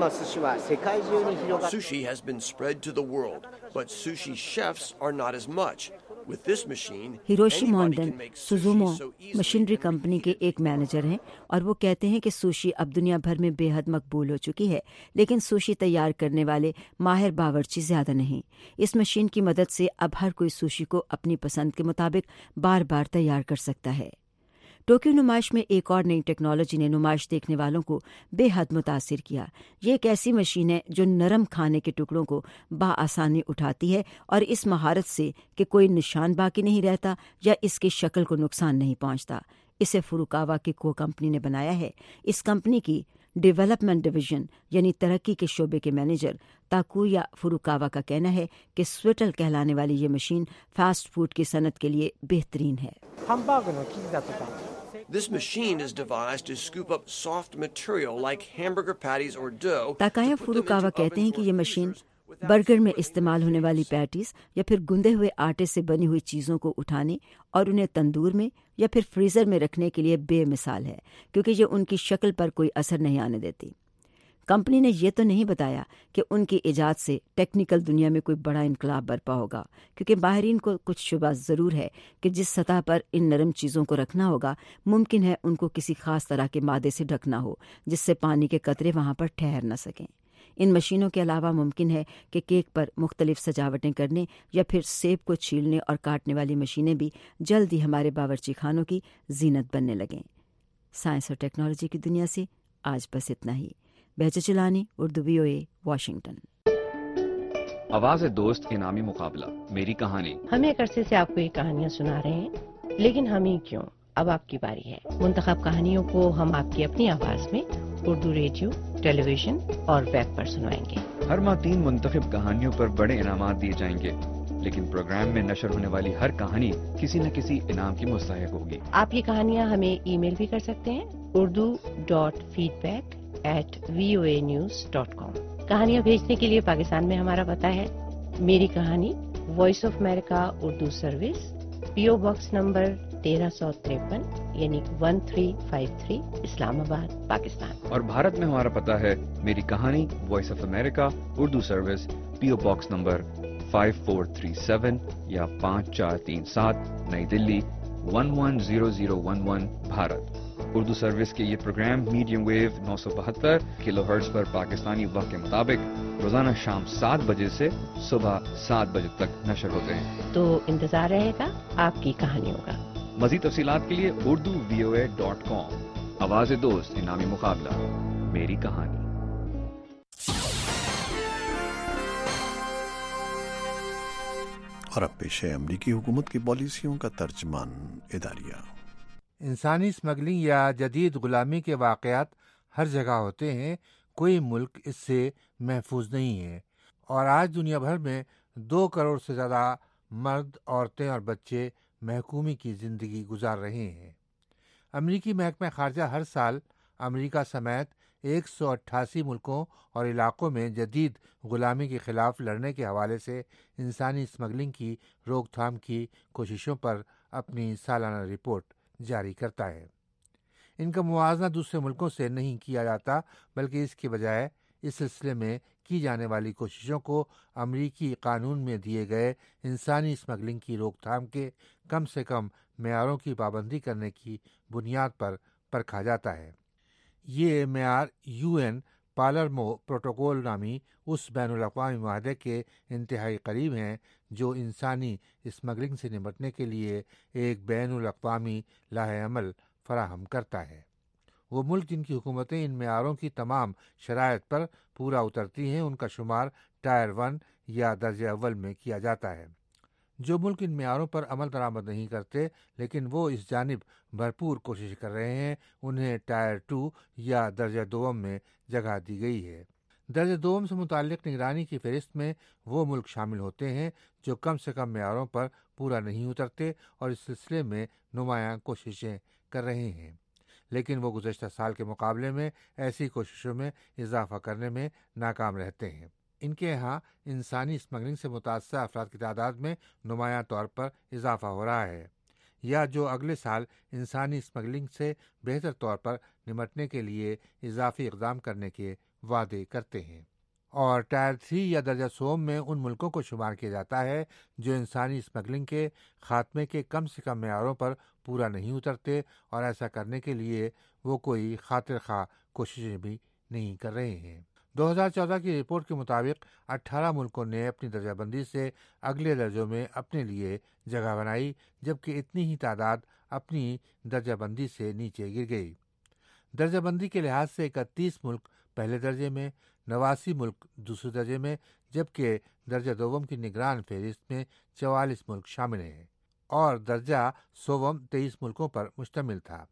Sushi has been spread to the world, but sushi chefs are not as much. With this machine, Hiroshi Monden Suzumo machinery company के एक मैनेजर हैं, और वो कहते हैं कि सुशी अब दुनिया भर में बेहद मकबूल हो चुकी है, लेकिन सुशी तैयार करने वाले माहिर बावर्ची ज्यादा नहीं। इस मशीन की मदद से अब हर कोई सुशी को अपनी पसंद के मुताबिक बार बार तैयार कर सकता है। टोक्यो नुमाइश में एक और नई टेक्नोलॉजी ने नुमाइश देखने वालों को बेहद मुतासिर किया। ये एक ऐसी मशीन है जो नरम खाने के टुकड़ों को बाआसानी उठाती है, और इस महारत से कि कोई निशान बाकी नहीं रहता या इसकी शक्ल को नुकसान नहीं पहुंचता। इसे फुरुकावा की को कंपनी ने बनाया है। इस कंपनी की डेवलपमेंट डिवीजन यानी तरक्की के शोबे के मैनेजर ताकुया फुरुकावा का कहना है कि स्विटल कहलाने वाली ये मशीन फास्ट फूड की सनत के लिए बेहतरीन है। this machine is devised to scoop up soft material like hamburger patties or dough. ताकाया फुरुकावा कहते हैं कि ये मशीन बर्गर में इस्तेमाल होने वाली पैटीज या फिर गुंदे हुए आटे से बनी हुई चीज़ों को उठाने और उन्हें तंदूर में या फिर फ्रीज़र में रखने के लिए बेमिसाल है, क्योंकि ये उनकी शक्ल पर कोई असर नहीं आने देती। कंपनी ने यह तो नहीं बताया कि उनकी इजाद से टेक्निकल दुनिया में कोई बड़ा इनकलाब बरपा होगा, क्योंकि माहिरीन को कुछ शुबा ज़रूर है कि जिस सतह पर इन नरम चीज़ों को रखना होगा मुमकिन है उनको किसी खास तरह के मादे से ढकना हो जिससे पानी के कतरे वहाँ पर ठहर न सकें। इन मशीनों के अलावा मुमकिन है कि केक पर मुख्तलिफ सजावटें करने या फिर सेब को छीलने और काटने वाली मशीनें भी जल्द ही हमारे बावर्ची खानों की जीनत बनने लगें। साइंस और टेक्नोलॉजी की दुनिया से आज बस इतना ही। बेहतर चलानी, उर्दू VOA, वाशिंगटन। आवाज़ दोस्त इनामी मुकाबला, मेरी कहानी। हम एक अरसे से आपको ये कहानियाँ सुना रहे हैं, लेकिन हम ही क्यों, अब आपकी बारी है। मुंतखब कहानियों को हम आपकी अपनी आवाज में उर्दू रेडियो, टेलीविजन और वेब पर सुनवाएंगे। हर माह 3 मुंतखब कहानियों पर बड़े इनामात दिए जाएंगे, लेकिन प्रोग्राम में नशर होने वाली हर कहानी किसी न किसी इनाम की मुस्तहिक होगी। आप ये कहानियाँ हमें ईमेल भी कर सकते हैं, urdu.feedback@voanews.com। कहानियाँ भेजने के लिए पाकिस्तान में हमारा पता है मेरी कहानी, voice of America Urdu service, PO box number 1353 यानी 1353 इस्लामाबाद पाकिस्तान। और भारत में हमारा पता है मेरी कहानी voice of America Urdu service PO box number 5437 या 5437 नई दिल्ली 110011 भारत। उर्दू सर्विस के ये प्रोग्राम मीडियम वेव 972 किलोहर्ट्ज पर पाकिस्तानी वक्त के मुताबिक रोजाना शाम 7 बजे से सुबह 7 बजे तक नशर होते हैं। तो इंतजार रहेगा आपकी कहानियों का। मज़ीद तफसीलात के लिए urduvoa.com। आवाज़ दोस्त इनामी मुकाबला मेरी कहानी। और अब पेश है अमरीकी हुकूमत की पॉलिसियों का तर्जमान इदारिया। इंसानी स्मगलिंग या जदीद गुलामी के वाक़यात हर जगह होते हैं, कोई मुल्क इससे महफूज नहीं है। और आज दुनिया भर में 2 करोड़ से ज़्यादा मर्द, औरतें और बच्चे महकूमी की ज़िंदगी गुजार रहे हैं। अमरीकी महकमा ख़ारजा हर साल अमरीका समेत 188 मुल्कों और इलाक़ों में जदीद ग़ुलामी के ख़िलाफ़ लड़ने के हवाले से इंसानी स्मगलिंग की रोकथाम की कोशिशों पर अपनी सालाना रिपोर्ट जारी करता है। इनका मुआवजा दूसरे मुल्कों से नहीं किया जाता, बल्कि इसके बजाय इस सिलसिले में की जाने वाली कोशिशों को अमरीकी कानून में दिए गए इंसानी स्मगलिंग की रोकथाम के कम से कम मेयारों की पाबंदी करने की बुनियाद पर परखा जाता है। ये मेयार यूएन पालरमो प्रोटोकॉल नामी उस बैनुल-अक़वामी मुआहदे के इंतहाई करीब हैं जो इंसानी स्मगलिंग से निपटने के लिए एक बैनुल-अक़वामी लाहे-अमल फराहम करता है। वो मुल्क जिनकी हुकूमतें इन मेयारों की तमाम शराइत पर पूरा उतरती हैं, उनका शुमार टायर 1 या दर्जे अव्वल में किया जाता है। जो मुल्क इन मेयारों पर अमल दरामद नहीं करते, लेकिन वो इस जानिब भरपूर कोशिश कर रहे हैं, उन्हें टायर 2 या दर्जा दोम में जगह दी गई है। दर्जा दोम से मुताल्लिक़ निगरानी की फ़हरिस्त में वो मुल्क शामिल होते हैं जो कम से कम मेयारों पर पूरा नहीं उतरते और इस सिलसिले में नुमायां कोशिशें कर रहे हैं, लेकिन वो गुज़श्ता साल के मुकाबले में ऐसी कोशिशों में इजाफ़ा करने में नाकाम रहते हैं। इनके यहाँ इंसानी स्मगलिंग से मुतास्सर अफराद की तादाद में नुमायां तौर पर इजाफ़ा हो रहा है, या जो अगले साल इंसानी स्मगलिंग से बेहतर तौर पर निपटने के लिए इजाफी इक़दाम करने के वादे करते हैं। और टायर 3 या दर्जा सोम में उन मुल्कों को शुमार किया जाता है जो इंसानी स्मगलिंग के खात्मे के कम से कम मेयारों पर पूरा नहीं उतरते, और ऐसा करने के लिए वो कोई खातिर खा कोशिशें भी नहीं कर रहे हैं। 2014 की रिपोर्ट के मुताबिक 18 मुल्कों ने अपनी दर्जाबंदी से अगले दर्जों में अपने लिए जगह बनाई, जबकि इतनी ही तादाद अपनी दर्जाबंदी से नीचे गिर गई। दर्जाबंदी के लिहाज से 31 मुल्क पहले दर्जे में, 89 मुल्क दूसरे दर्जे में, जबकि दर्जा दोम की निगरान फहरिस्त में 44 मुल्क शामिल हैं और दर्जा सोवम 23 मुल्कों पर मुश्तमिल था।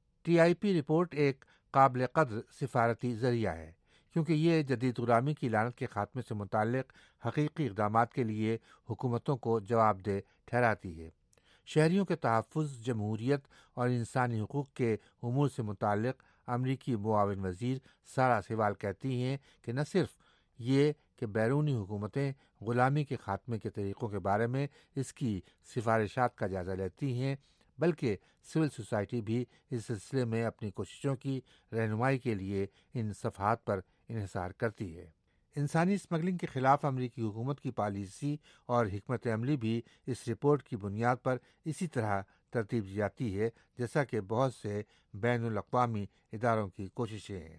TIP रिपोर्ट एक काबिल कद्र सिफारती जरिया है, क्योंकि ये जदीद गुलामी की लानत के खात्मे से मुताल्लिक़ हकीकी इक़दामात के लिए हुकूमतों को जवाबदेह ठहराती है। शहरियों के तहफ़्फ़ुज़, जमहूरियत और इंसानी हुकूक़ के उमूर से मुताल्लिक़ अमरीकी मुआविन वज़ीर सारा सहवाल कहती हैं कि न सिर्फ ये कि बैरूनी हुकूमतें ग़ुलामी के खात्मे के तरीक़ों के बारे में इसकी सिफारिशात का जायज़ा लेती हैं, बल्कि सिविल सोसाइटी भी इस सिलसिले में अपनी कोशिशों की रहनुमाई के लिए इन सफ़हात पर इन्हिसार करती है। इंसानी स्मगलिंग के ख़िलाफ़ अमरीकी हुकूमत की पॉलिसी और हिकमत अमली भी इस रिपोर्ट की बुनियाद पर इसी तरह तरतीब दी जाती है, जैसा कि बहुत से बैनुल-अक़वामी इदारों की कोशिशें हैं।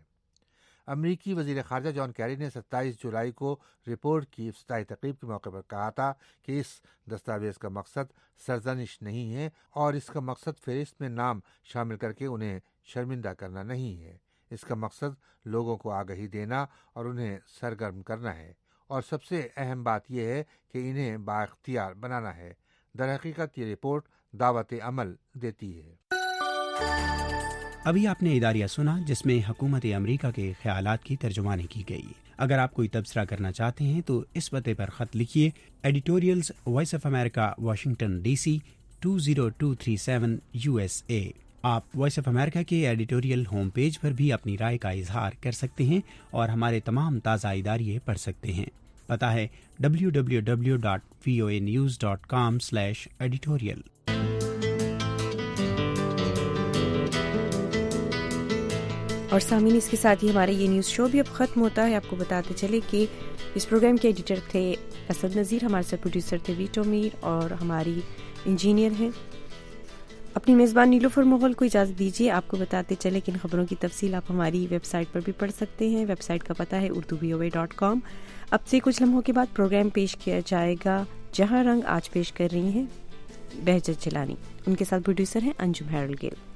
अमरीकी वज़ीर ख़ारजा जॉन कैरी ने 27 जुलाई को रिपोर्ट की इफ्तिताई तक़रीब के मौके पर कहा था कि इस दस्तावेज़ का मकसद सरजनिश नहीं है और इसका मकसद फ़हरिस्त में नाम शामिल करके उन्हें शर्मिंदा करना नहीं है। इसका मकसद लोगों को आगाही देना और उन्हें सरगर्म करना है, और सबसे अहम बात यह है कि इन्हें बाइख्तियार बनाना है। दरहकीकत ये रिपोर्ट दावत अमल देती है। अभी आपने इदारिया सुना, जिसमें हुकूमत अमरीका के ख्यालात की तर्जुमानी की गई। अगर आप कोई तबसरा करना चाहते हैं तो इस पते पर खत लिखिए, editorials voice of America, Washington DC 20237 USA। आप वॉइस ऑफ अमेरिका के एडिटोरियल होम पेज पर भी अपनी राय का इजहार कर सकते हैं और हमारे तमाम ताज़ा इदारिये पढ़ सकते हैं। पता है www.voanews.com/editorial। اور سامعین اس کے ساتھ ہی ہمارا یہ نیوز شو بھی اب ختم ہوتا ہے. آپ کو بتاتے چلے کہ اس پروگرام کے ایڈیٹر تھے اسد نذیر, ہمارے ساتھ پروڈیوسر تھے ویٹو میر اور ہماری انجینئر ہیں اپنی میزبان نیلوفر مغل کو اجازت دیجیے. آپ کو بتاتے چلے کہ ان خبروں کی تفصیل آپ ہماری ویب سائٹ پر بھی پڑھ سکتے ہیں. ویب سائٹ کا پتہ ہے urduvoa.com. اب سے کچھ لمحوں کے بعد پروگرام پیش کیا جائے گا جہاں رنگ. آج پیش کر رہی ہیں بہجت جیلانی, ان کے ساتھ پروڈیوسر ہیں انجم ہیرل گیل.